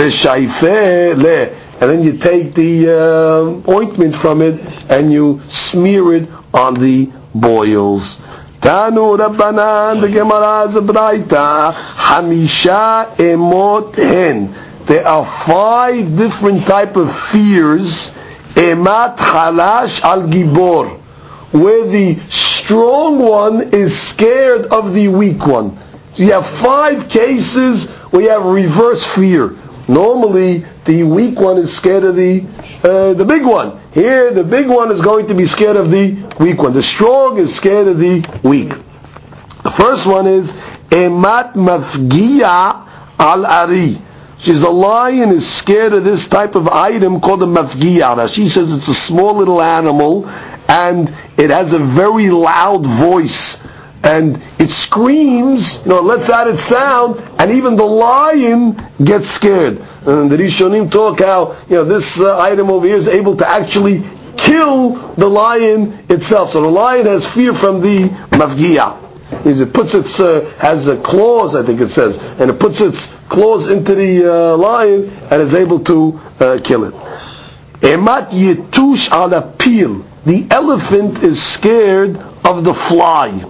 Veshaifele, and then you take the uh, ointment from it and you smear it on the boils. Tanu Rabbanan, the Gemara is a braita, Hamisha emot hen. There are five different type of fears. Emat halash al gibor, where the strong one is scared of the weak one. So you have five cases where you have reverse fear. Normally, the weak one is scared of the uh, the big one. Here, the big one is going to be scared of the weak one. The strong is scared of the weak. The first one is Emat Mafgiya al Ari. She's a lion is scared of this type of item called a Mafgiya. Now she says it's a small little animal and it has a very loud voice. And it screams, you know, it lets out its sound, and even the lion gets scared. And the Rishonim talk how, you know, this uh, item over here is able to actually kill the lion itself. So the lion has fear from the mafgiya. It puts its, uh, has a claws, I think it says, and it puts its claws into the uh, lion and is able to uh, kill it. Emat yetush ala pil. The elephant is scared of the fly.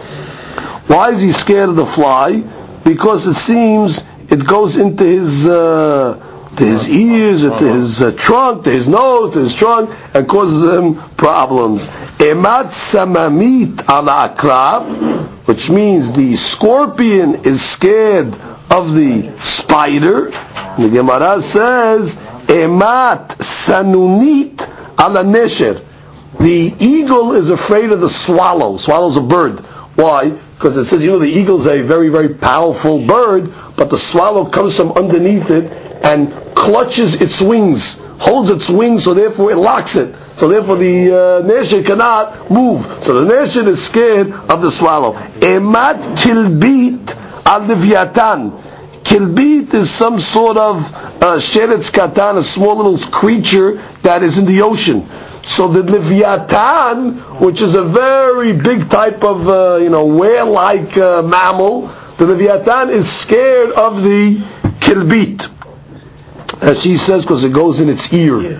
Why is he scared of the fly? Because it seems it goes into his uh, to his ears, to his uh, trunk, to his nose, to his trunk, and causes him problems. Emat samamit ala akrab, which means the scorpion is scared of the spider. And the Gemara says, Emat sanunit ala nesher. The eagle is afraid of the swallow. Swallow's a bird. Why? Because it says, you know, the eagle is a very, very powerful bird, but the swallow comes from underneath it and clutches its wings, holds its wings, so therefore it locks it. So therefore the uh, nesher cannot move. So the nesher is scared of the swallow. Emat kilbit al leviatan. Kilbit is some sort of uh, sheretz katan, a small little creature that is in the ocean. So the Leviathan, which is a very big type of, uh, you know, whale-like uh, mammal, the Leviathan is scared of the kilbit. As she says, because it goes in its ear.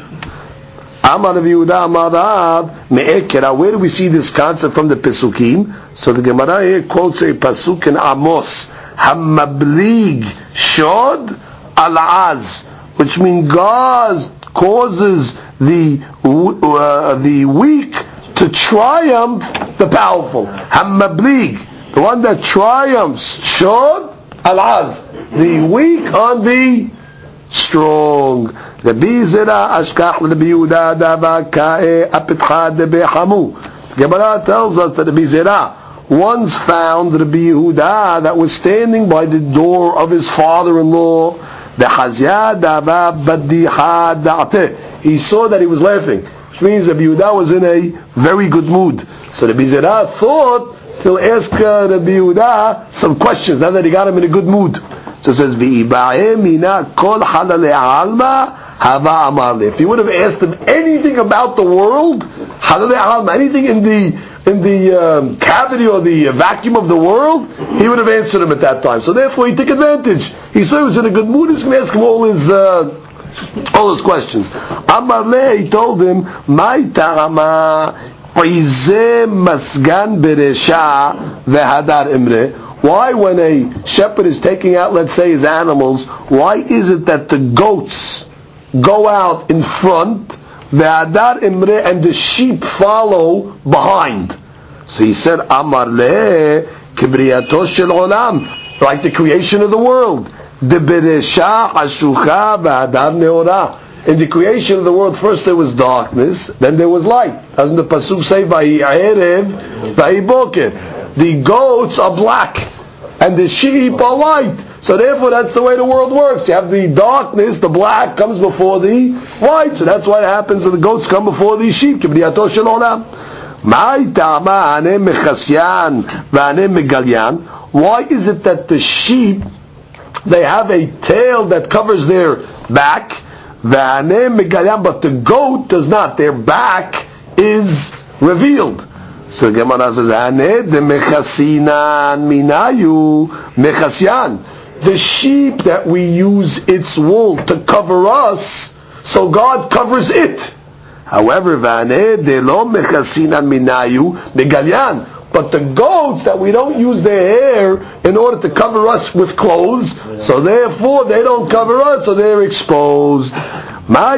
Amar Rav Yehuda Amar Rav Me'ekera. Where do we see this concept from the Pesukim? So the Gemara here quotes a Pasuk in Amos. Hamablig Shod Al-Az, which means God causes the uh, the weak to triumph the powerful. Hammablig, the one that triumphs, Shod Al-Az, the weak on the strong. Rabbi Zera Ashkach Rabbi Yehuda Dava Ka'e Apitcha Debe Hamu. Gemara tells us that Rabbi Zera once found Rabbi Yehuda that was standing by the door of his father-in-law. He saw that he was laughing, which means Rabbi Yehuda was in a very good mood. So Rabbi Zera thought to ask uh, Rabbi Yehuda some questions, now that he got him in a good mood. So it says, if he would have asked him anything about the world, anything in the in the um, cavity or the uh, vacuum of the world, he would have answered him at that time. So therefore, he took advantage. He saw he was in a good mood. He's going to ask him all his uh, all his questions. Amar le, he told him, "My ta'ama oize masgan beresha vehadar imre." Why, when a shepherd is taking out, let's say, his animals, why is it that the goats go out in front, vehadar imre, and the sheep follow behind? So he said, Amar le kibriyato shel olam, like the creation of the world. De beresha hashucha vehadar neora. In the creation of the world, first there was darkness, then there was light. Doesn't the pasuk say, Vayi erev, vayi boker? The goats are black, and the sheep are white. So therefore, that's the way the world works. You have the darkness, the black comes before the white. So that's what happens. So the goats come before the sheep. Kibriyato shel olam. Why is it that the sheep, they have a tail that covers their back, but the goat does not? Their back is revealed. So the Gemara says, the sheep that we use its wool to cover us, so God covers it. However, but the goats that we don't use their hair in order to cover us with clothes, so therefore they don't cover us, so they're exposed. Why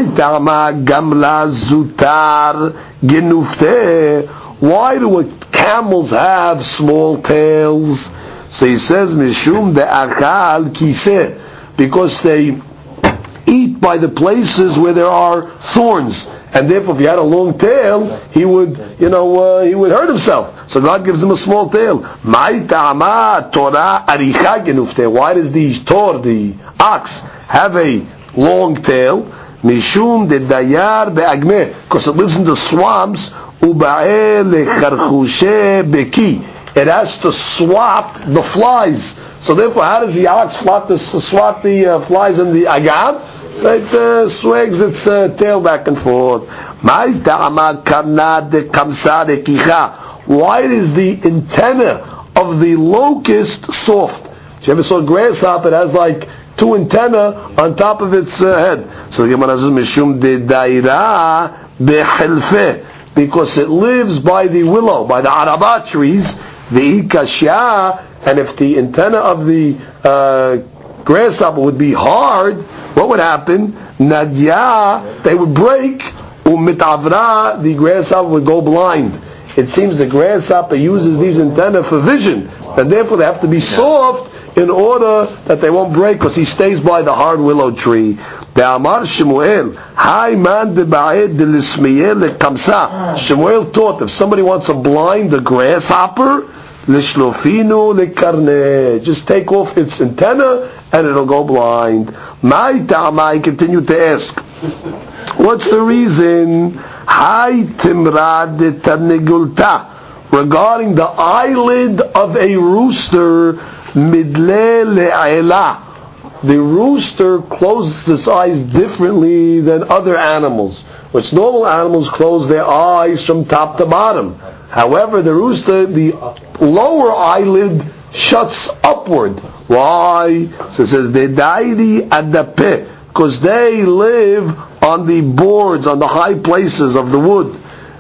do camels have small tails? So he says, Mishum de'achal kiseh, because they eat by the places where there are thorns, and therefore, if he had a long tail, he would, you know, uh, he would hurt himself. So God gives him a small tail. Why does the tor, the ox, have a long tail? Mishum de dayar be'agmeh, because it lives in the swamps. It has to swat the flies. So therefore, how does the ox swat the, swat the uh, flies in the agam? So it uh, swags its uh, tail back and forth. Why is the antenna of the locust soft? If you ever saw a grasshopper, it has like two antennae on top of its uh, head. So the Gemara says, Mishum de daira behelfeh, because it lives by the willow, by the araba trees, the ikashya, and if the antenna of the uh, grasshopper would be hard, what would happen? Nadia, they would break, umitavra, the grasshopper would go blind. It seems the grasshopper uses these antennae for vision, and therefore they have to be soft in order that they won't break, because he stays by the hard willow tree. The Amar Shemuel, Hai man de ba'ed de l'smiyeh lekamsa. Shemuel taught if somebody wants to blind the grasshopper, l'shlofinu lekarneh, just take off its antenna and it'll go blind. My ta'ama, I continue to ask, what's the reason? Hai timrad de tarnegulta, regarding the eyelid of a rooster, midle le'ela. The rooster closes its eyes differently than other animals, which normal animals close their eyes from top to bottom. However, the rooster, the lower eyelid shuts upward. Why? So it says, Dedairi adape, because they live on the boards, on the high places of the wood.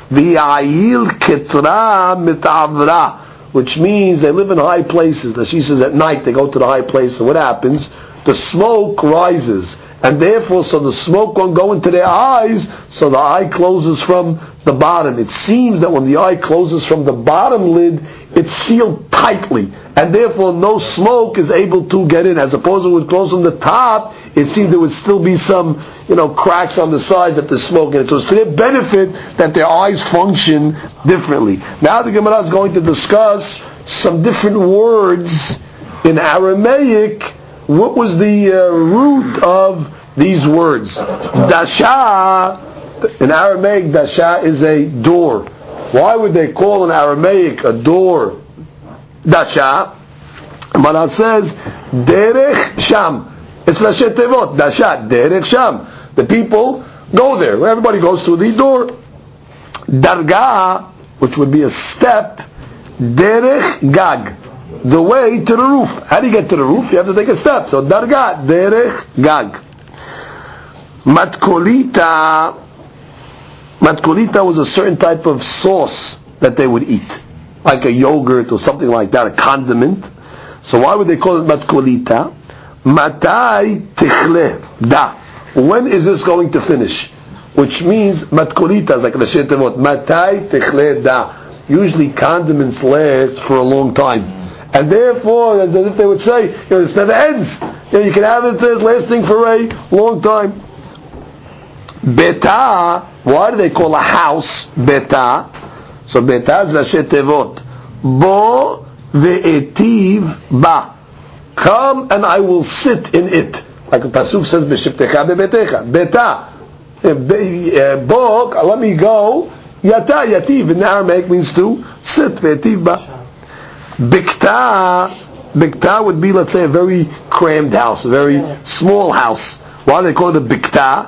V'ayil ketra mitavra, which means they live in high places. That she says at night they go to the high place, and what happens? The smoke rises, and therefore, so the smoke won't go into their eyes, so the eye closes from the bottom. It seems that when the eye closes from the bottom lid, it's sealed tightly, and therefore no smoke is able to get in. As opposed to it would close from the top, it seems there would still be some, you know, cracks on the sides that the smoke in it. So it's to their benefit that their eyes function differently. Now the Gemara is going to discuss some different words in Aramaic. What was the uh, root of these words? Dasha, in Aramaic, Dasha is a door. Why would they call in Aramaic a door Dasha? Maran says, Derech Sham. It's Lashet Tevot, Dasha, Derech Sham. The people go there. Everybody goes through the door. Darga, which would be a step, derech gag, the way to the roof. How do you get to the roof? You have to take a step. So darga, derech gag. Matkolita, matkolita was a certain type of sauce that they would eat, like a yogurt or something like that, a condiment. So why would they call it matkolita? Matai tichle da. When is this going to finish? Which means matkolita is like Rashi Tevot. Matai tichle da. Usually condiments last for a long time, and therefore, as if they would say, you know, this never ends. You know, you can have it uh, lasting for a long time. Beta. Why do they call a house beta? So beta is Rashi Tevot. Bo ve'etiv ba. Come and I will sit in it. Like the pasuk says, "B'shivtecha bebetecha." Beta, bo. Let me go. Yata yativ in Aramaic means to sit. Ve'etiv ba. Bikta. Bikta would be, let's say, a very crammed house, a very small house. Why do they call it a bikta?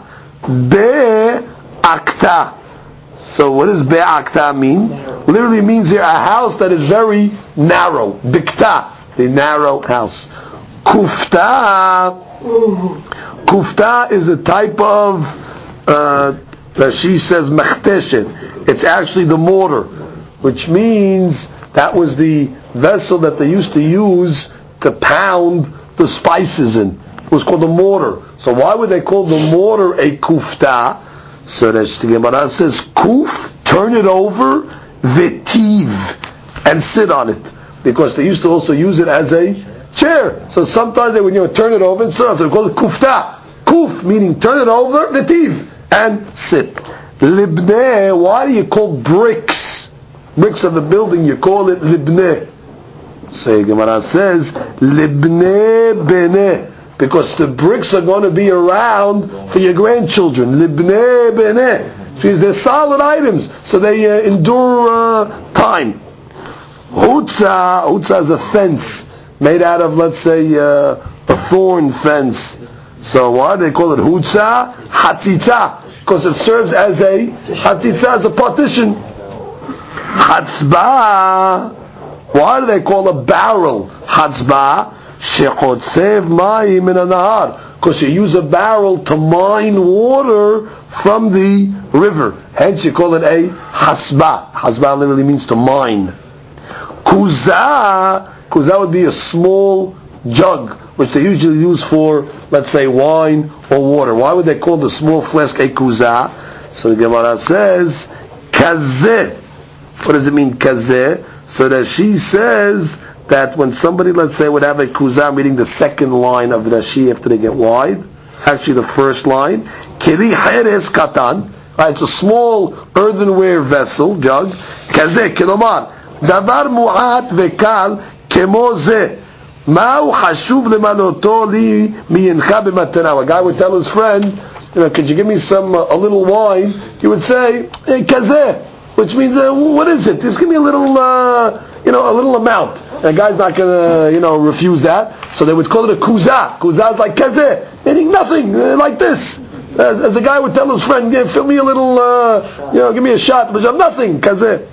Be'akta. So what does be'akta mean? Literally means here a house that is very narrow. Bikta, the narrow house. Kufta. Kufta is a type of, uh, she says, mechteshet. It's actually the mortar, which means that was the vessel that they used to use to pound the spices in. It was called a mortar. So why would they call the mortar a kufta? So the Gemara says, kuf, turn it over, vetiv, and sit on it. Because they used to also use it as a chair. So sometimes they would, you know, turn it over and sit on it. So they call it kufta. Kuf, meaning turn it over, vetiv, and sit. Libneh, why do you call bricks, bricks of a building, you call it libneh? So Gemara says, libneh beneh, because the bricks are going to be around for your grandchildren. Libneh beneh, which means they're solid items, so they uh, endure uh, time. Hutza, hutza is a fence made out of, let's say, uh, a thorn fence. So why do they call it hutza? Hatzitza, because it serves as a hatzitza, as a partition. Hatzba, why do they call a barrel hatzba? Shechotzev mayim min hanahar, because you use a barrel to mine water from the river. Hence you call it a hasba. Hasba literally means to mine. Kuzah, kuzah would be a small jug, which they usually use for, let's say, wine or water. Why would they call the small flask a kuzah? So the Gemara says, kazeh. What does it mean, kazeh? So that she says that when somebody, let's say, would have a kuzah, meaning the second line of Rashi after they get wide, actually the first line, keli heres katan, right, it's a small earthenware vessel, jug, kazeh, kilomar, davar mu'at vekal kemo zeh, ma'u hashuv lemanoto li miyincha b'matana. A guy would tell his friend, you know, could you give me some, uh, a little wine? He would say, hey, kazeh, which means, uh, what is it? Just give me a little, uh, you know, a little amount. And the guy's not going to, you know, refuse that. So they would call it a kuzah. Kuzah is like kazeh, meaning nothing, uh, like this. As, as a guy would tell his friend, yeah, fill me a little, uh, you know, give me a shot, but I'm nothing, kazeh.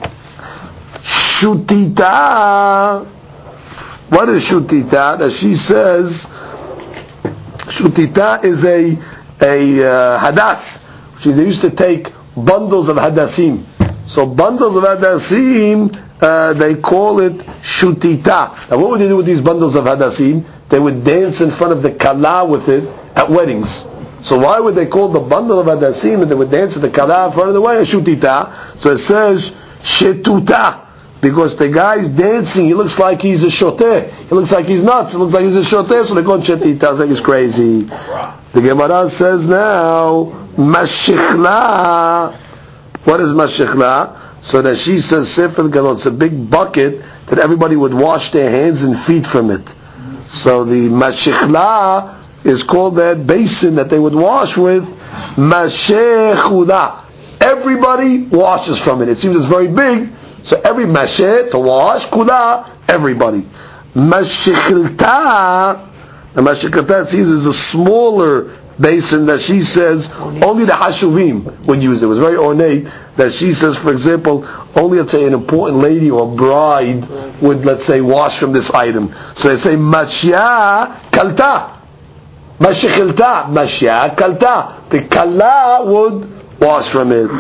Shutita. What is shutita? That she says, shutita is a, a uh, hadas. They used to take bundles of hadassim. So bundles of hadassim, uh, they call it shutita. Now what would they do with these bundles of hadassim? They would dance in front of the kala with it at weddings. So why would they call the bundle of hadassim and they would dance at the kala in front of the wedding shutita? So it says shetuta, because the guy's dancing, he looks like he's a shoteh. He looks like he's nuts. He looks like he's a shoteh, so they call it shetita. It's like he's crazy. The Gemara says now, mashichla. What is mashichla? So that she says, Sefer Galot, it's a big bucket that everybody would wash their hands and feet from it. So the mashichla is called that basin that they would wash with, mashechuda. Everybody washes from it. It seems it's very big, so every masheh to wash, kuda, everybody. Mashichilta, the mashichilta, it seems, is a smaller basin that she says only the hashuvim would use. It was very ornate. that she says, for example, only let's say an important lady or bride would, let's say, wash from this item. So they say mashya kalta, mashya mashya kalta. The kala would wash from it.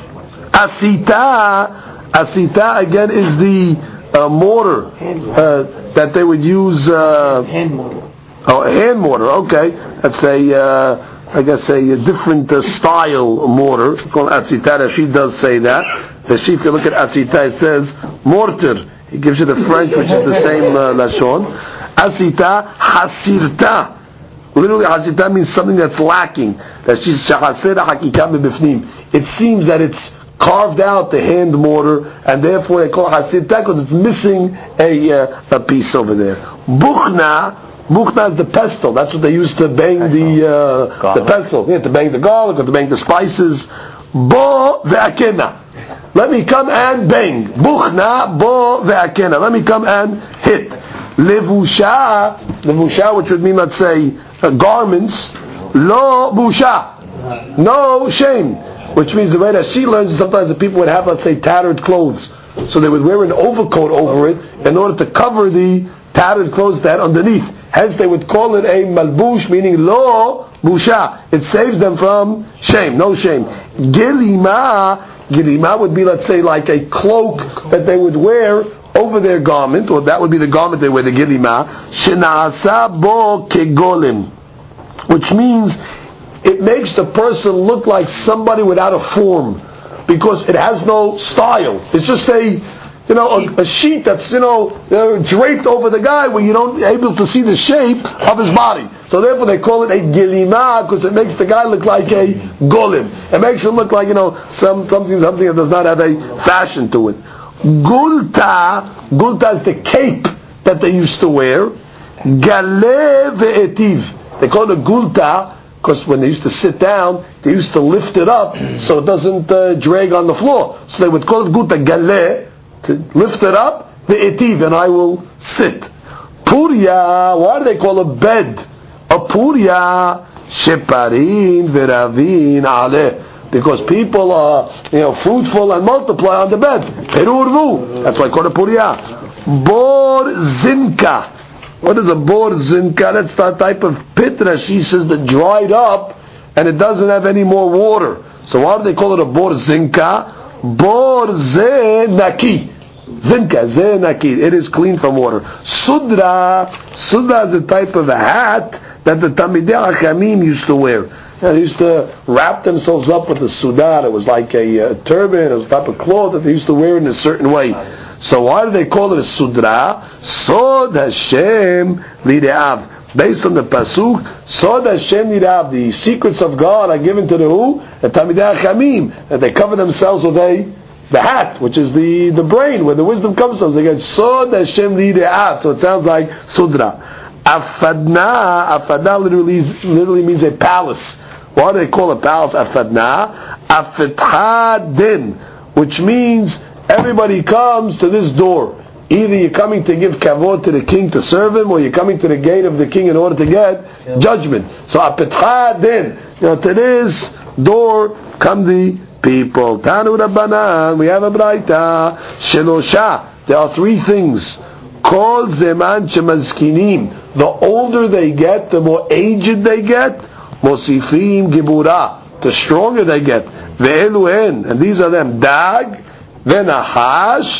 Asita, asita again is the uh, mortar uh, that they would use. Uh, hand mortar. Oh, a hand mortar. Okay, that's a, uh, I guess a, a different uh, style mortar called asita. She does say that. The she, if you look at asita, it says mortar. He gives you the French, which is the same uh, lashon. Asita hasirta. Literally, hasirta means something that's lacking. That she's shahasera hakika bifnim. It seems that it's carved out, the hand mortar, and therefore they call it hasirta because it's missing a uh, a piece over there. Buchna. Buchna is the pestle. That's what they used to bang the uh, the pestle. Yeah, to bang the garlic or to bang the spices. Bo ve'akena. Let me come and bang. Buchna bo ve'akena. Let me come and hit. Levusha, levusha, which would mean, let's say, uh, garments. Lo busha. No shame. Which means the way that she learns is sometimes the people would have, let's say, tattered clothes. So they would wear an overcoat over it in order to cover the tattered clothes that underneath. Hence they would call it a malbush, meaning lo busha. It saves them from shame, no shame. Gilima, gilima would be, let's say, like a cloak that they would wear over their garment, or that would be the garment they wear, the gilima. Shenasa bo kegolim, which means it makes the person look like somebody without a form, because it has no style. It's just a You know, a, a sheet that's, you know, uh, draped over the guy where you don't able to see the shape of his body. So therefore they call it a gilima, because it makes the guy look like a golem. It makes him look like, you know, some something something that does not have a fashion to it. Gulta, gulta is the cape that they used to wear. Gale ve'etiv. They call it a gulta because when they used to sit down, they used to lift it up so it doesn't uh, drag on the floor. So they would call it gulta, gale, to lift it up, the etiv, and I will sit. Purya, why do they call a bed a purya? Sheparin veravin ale, because people are, you know, fruitful and multiply on the bed. Perurvu, that's why I call it purya. Bor zinka. What is a bor zinka? That's that type of pit that she says that dried up and it doesn't have any more water. So why do they call it a bor zinka? Bor ze naki. Zinka, ze naki. It is clean from water. Sudra, sudra is a type of a hat that the Talmidei Chachamim used to wear. You know, they used to wrap themselves up with a sudar. It was like a, a turban, it was a type of cloth that they used to wear in a certain way. So why do they call it a sudra? Sod Hashem li're'av. Based on the pasuk, Sod Hashem li're'av. The secrets of God are given to the who? The Talmidei Chachamim. That they cover themselves with a the hat, which is the, the brain, where the wisdom comes from. So they get Sod Hashem li're'av. So it sounds like sudra. Afadna, afadna literally, literally means a palace. Why do they call a palace afadna? Afetha din, which means everybody comes to this door. Either you're coming to give kavod to the king to serve him, or you're coming to the gate of the king in order to get yeah. judgment. So afetha din, you know, to this door come the people. Tanu Rabbanan, we have a braita. Shelosha, there are three things. Kol zeman shemazkinim. The older they get, the more aged they get. Mosifim gibura. The stronger they get. Ve'eluhen, and these are them. Dag, ve'nahash,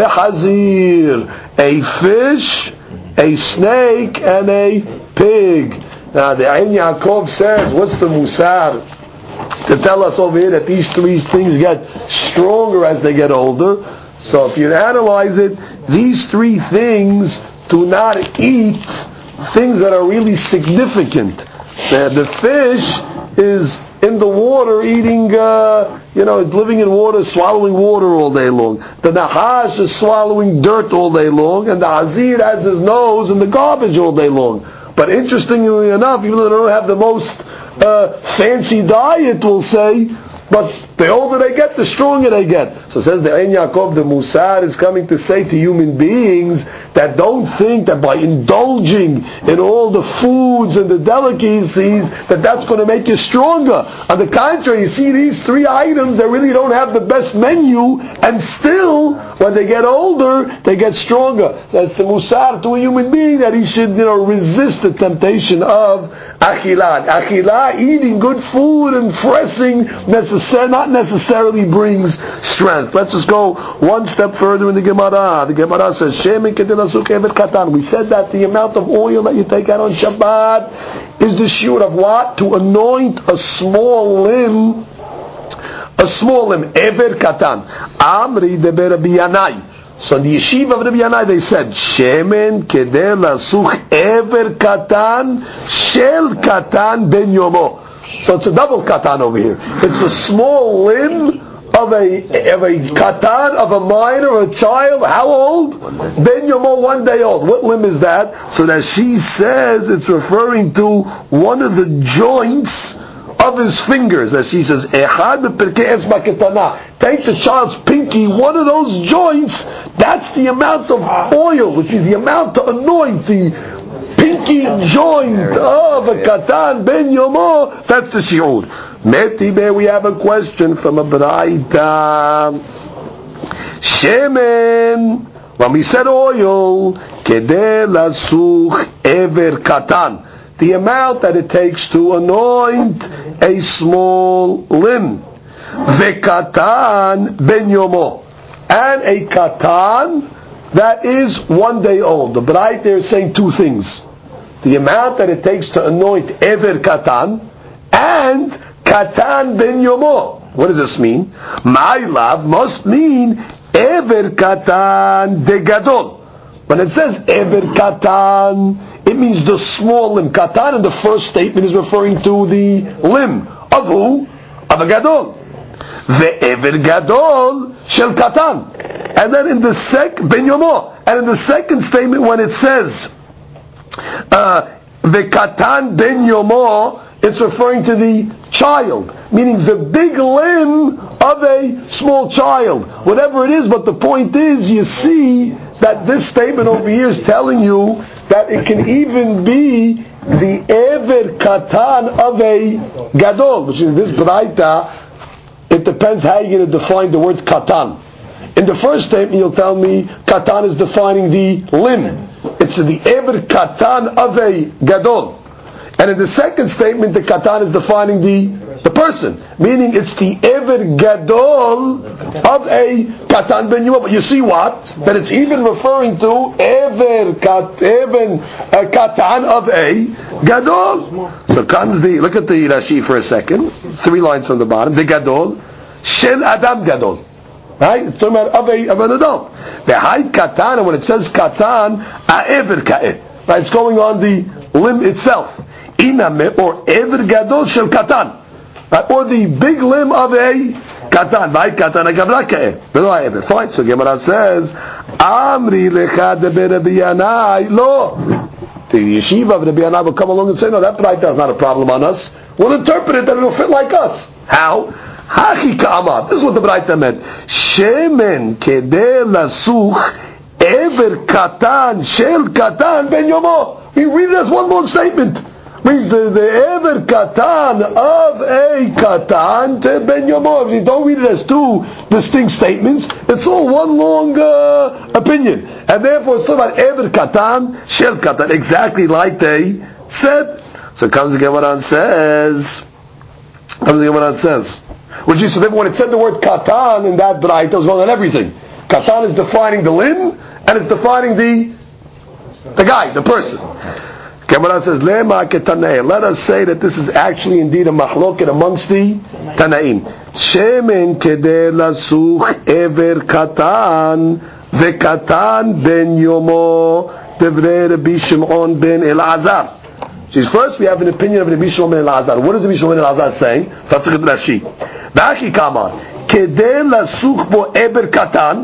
ve'hazir. A fish, a snake, and a pig. Now the Ein Yaakov says, what's the musar? To tell us over here that these three things get stronger as they get older. So if you analyze it, these three things do not eat things that are really significant. The, the fish is in the water eating, uh, you know, living in water, swallowing water all day long. The nahash is swallowing dirt all day long, and the hazir has his nose in the garbage all day long. But interestingly enough, even though they don't have the most uh, fancy diet, we'll say, but the older they get, the stronger they get. So it says the Ein Yaakov, the Musar is coming to say to human beings that don't think that by indulging in all the foods and the delicacies that that's going to make you stronger. On the contrary, you see these three items that really don't have the best menu, and still, when they get older, they get stronger. That's the musar to a human being, that he should, you know, resist the temptation of achilah. Achilah, eating good food and fressing, necessar- not necessarily brings strength. Let's just go one step further in the Gemara. The Gemara says, Shemen kedei lasuk eved katan. We said that the amount of oil that you take out on Shabbat is the shiur of what? To anoint a small limb, a small limb, eved katan. Amri deber Rabbi Yanai. So in the yeshiva of Rabbi Yanai, they said, Shemen kedei lasuk eved katan, shel katan ben yomo. So it's a double katan over here. It's a small limb of a of a katan, of a minor, a child. How old? Ben yomo, one day old. What limb is that? So that she says it's referring to one of the joints of his fingers. As she says, Echad beperkei etzba ketana. Take the child's pinky, one of those joints. That's the amount of oil, which is the amount to anoint the pinky joint of a katan ben yomo. That's the shiur. Metibe, we have a question from a braita. Shemen, when we said oil, kedei lasuch ever katan, the amount that it takes to anoint a small limb. Vekatan ben yomo, and a katan that is one day old. The braita is saying two things: the amount that it takes to anoint ever katan, and katan ben yomo. What does this mean? My love must mean ever katan de gadol. When it says ever katan, it means the small limb. Katan in the first statement is referring to the limb of who? Of a gadol. Ve'ever gadol shel katan. And then in the sec ben yomo. And in the second statement, when it says uh, ve'katan ben yomo, it's referring to the child, meaning the big limb of a small child. Whatever it is, but the point is, you see that this statement over here is telling you that it can even be the ever katan of a gadol, which in this braita, it depends how you're going to define the word katan. In the first statement, you'll tell me katan is defining the limb. It's the ever katan of a gadol. And in the second statement, the katan is defining the, the person, meaning it's the ever gadol of a katan ben yomo. But you see what? That it's even referring to ever kat, even a katan of a gadol. So comes the, look at the Rashi for a second, three lines from the bottom, the gadol, shel adam gadol. Right? It's talking about of, a, of an adult. The high katan, and when it says katan, a'ever ka'eh. Right? It's going on the limb itself. Iname, or ever gadol shel katan, right? Or the big limb of a katan. Vai katan agavra ka'eh. Velo ever. Fine. So Gemara says, Amri lecha de Rabbi Yanai lo. The yeshiva of Rabbi Yanai will come along and say, no, that braita is not a problem on us. We'll interpret it that it'll fit like us. How? Hachi ka'amar. This is what the braita meant. Shemen kedei lasuch ever katan shel katan ben yomo. We read it as one long statement. Means the, the ever katan of a katan to ben yomo. You don't read it as two distinct statements. It's all one long uh, opinion, and therefore it's talking about ever katan shel katan, exactly like they said. So comes the Gemara and says, comes the Gemara and says, which is, so then when it said the word katan in that braita, it was going on everything. Katan is defining the limb, and it's defining the the guy, the person. Gemara says, Lema ketanei. Let us say that this is actually indeed a mahloket amongst the Tanaim. Shemen kedei lasuch ever katan vekatan ben yomo devrei Rabbi Shimon ben Elazar. So first we have an opinion of Rabbi Shimon ben Elazar. What is Rabbi Shimon ben Elazar saying? Let's look at Rashi. Ba'achi kamar kedei lasuch bo ever katan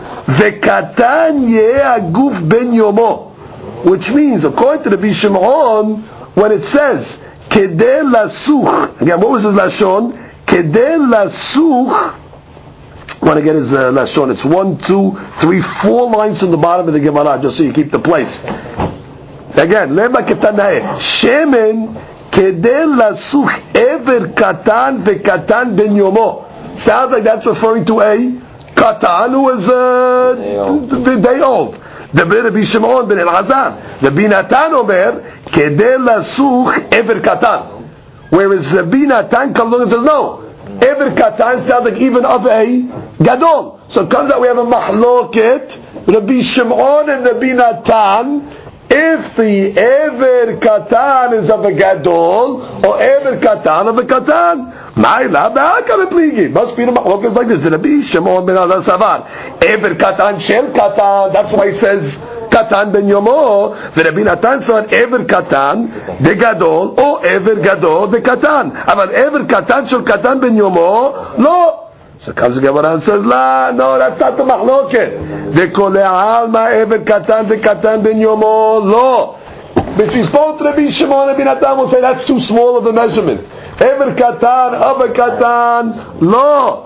vekatan yeh aguf ben yomo. Which means, according to the Rabbi Shimon, when it says kedei lasuch, again, what was his lashon? Kedei lasuch I want to get his uh, lashon. It's one, two, three, four lines from the bottom of the Gemara, just so you keep the place. Again, lema ketanae. Shemen kedel lasuch ever katan vekatan ben yomo. Sounds like that's referring to a katan who was uh, the day old. The Rabbi Shimon ben Elazar. Rabbi Natan omer kedel lasuch ever katan. Whereas Rabbi Natan comes along and says no. Ever katan sounds like even of a gadol. So it comes out we have a mahloket, Rabbi Shimon and Rabbi Natan, if the ever katan is of a gadol, or ever katan of a katan. Ma'ila ba'akam pligi. Must be the mahloket like this. The Rabbi Shimon ben Elazar savar. Ever katan shel katan. That's why he says katan ben yomo. The Rabbi Natan said ever katan de gadol or ever gadol de katan. But ever katan shel katan ben yomo no. So comes the Gemara and says la, no, that's not the mahloket. De kole alma ever katan de katan ben yomo lo. But she's both Rabbi Shimon and Rabbi Natan will say that's too small of a measurement. Ever katan of a katan lo.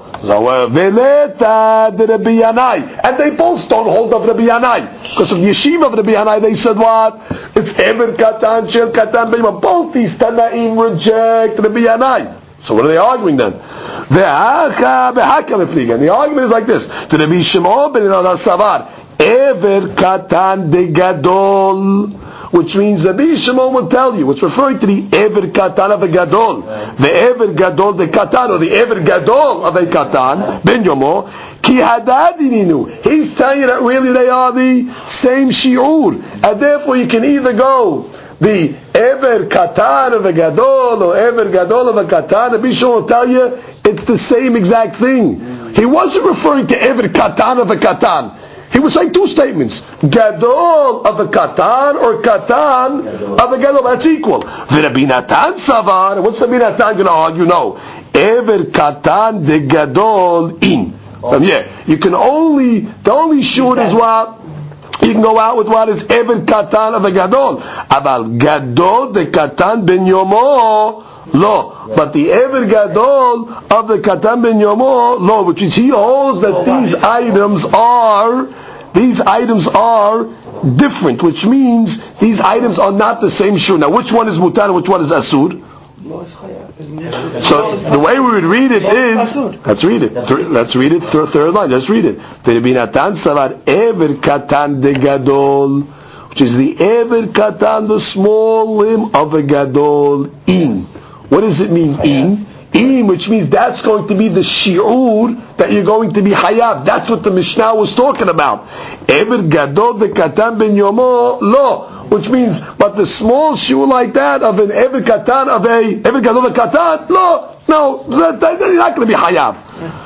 Veleta de Rabbi Yanai, and they both don't hold of Rabbi Yanai because of the yeshiva of Rabbi Yanai. They said what? It's ever katan shel katan ben yomo. Both these Tanaim reject Rabbi Yanai. So what are they arguing then? And the argument is like this: to Rabbi Shimon ben Elazar savar ever katan de gadol, which means Rabbi Shimon will tell you it's referring to the ever katan of a gadol, the ever gadol de katan, or the ever gadol of a katan ben yomo. Ki hadadininu. He's telling you that really they are the same shiur, and therefore you can either go the ever katan of a gadol or ever gadol of a katan. Rabbi Shimon will tell you it's the same exact thing. He wasn't referring to ever katan of a katan. He was saying two statements: gadol of a katan or katan of a gadol. That's equal. Rabbi Natan savar. What's Rabbi Natan going to argue? No, ever katan de gadol in. From yeah, you can only the only short is what. You can go out with what is ever katan of a gadol. Aval gadol de katan ben yomo lo. But the ever gadol of the katan ben yomo lo, which is he holds that these items are these items are different, which means these items are not the same shur. Now, which one is mutar and which one is asur? So the way we would read it is, let's read it. Let's read it. Third, third line. Let's read it. Natan savar ever katan de gadol, which is the ever katan, the small limb of a gadol in. What does it mean in? In, which means that's going to be the shi'ur that you're going to be hayav. That's what the Mishnah was talking about. Ever gadol de katan ben yomo lo. Which means, but the small shiur like that of an ever katan of a ever gadol of a katan, no, no, that, that, you're not going to be hayav.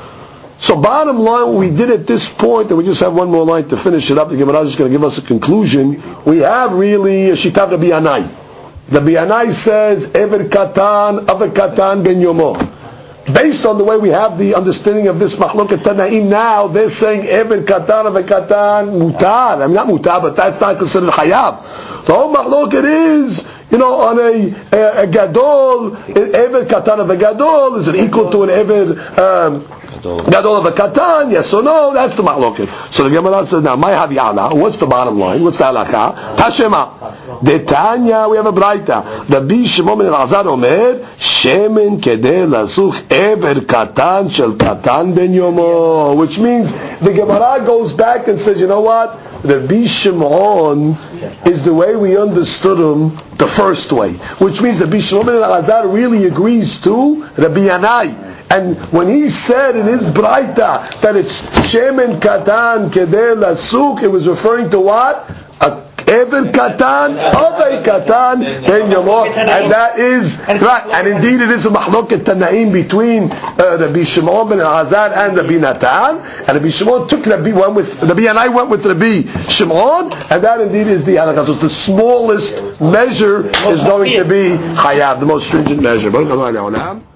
So bottom line, what we did at this point, and we just have one more line to finish it up. The Gemara is just going to give us a conclusion. We have really a shitav Rabbi Yanai. Rabbi Yanai says ever katan of a katan ben yomo. Based on the way we have the understanding of this mahloket Tanaim now, they're saying ever katan of a katan mutar. I mean not mutar, but that's not considered hayav. The whole mahloket is, you know, on a, a, a gadol, ever katan of a gadol, is it equal to an ever um, gadol of a katan? Yes or no? That's the mahloket. So the Gemara says now, my haviyala. What's the bottom line? What's the halakha? Tashema. Detanya, we have a braita. Rabbi Shimon ben Elazar omer, shemen kedeh lasuch ever katan shel katan ben yomo. Which means the Gemara goes back and says, you know what? Rabbi Shimon is the way we understood him the first way. Which means Rabbi Shimon ben Elazar really agrees to Rabbi Yanai. And when he said in his braita that it's shemen katan kedeh lasuk, it was referring to what? A ever katan of a katan ben yomo, and that is right. And indeed, it is a mahloket Tanaim between uh, Rabbi Shimon ben Elazar and Rabbi Natan. And Rabbi Shimon took Rabbi one with Rabbi, and I went with Rabbi Shimon, and that indeed is the halakha. So the smallest measure is going to be chayav, the most stringent measure.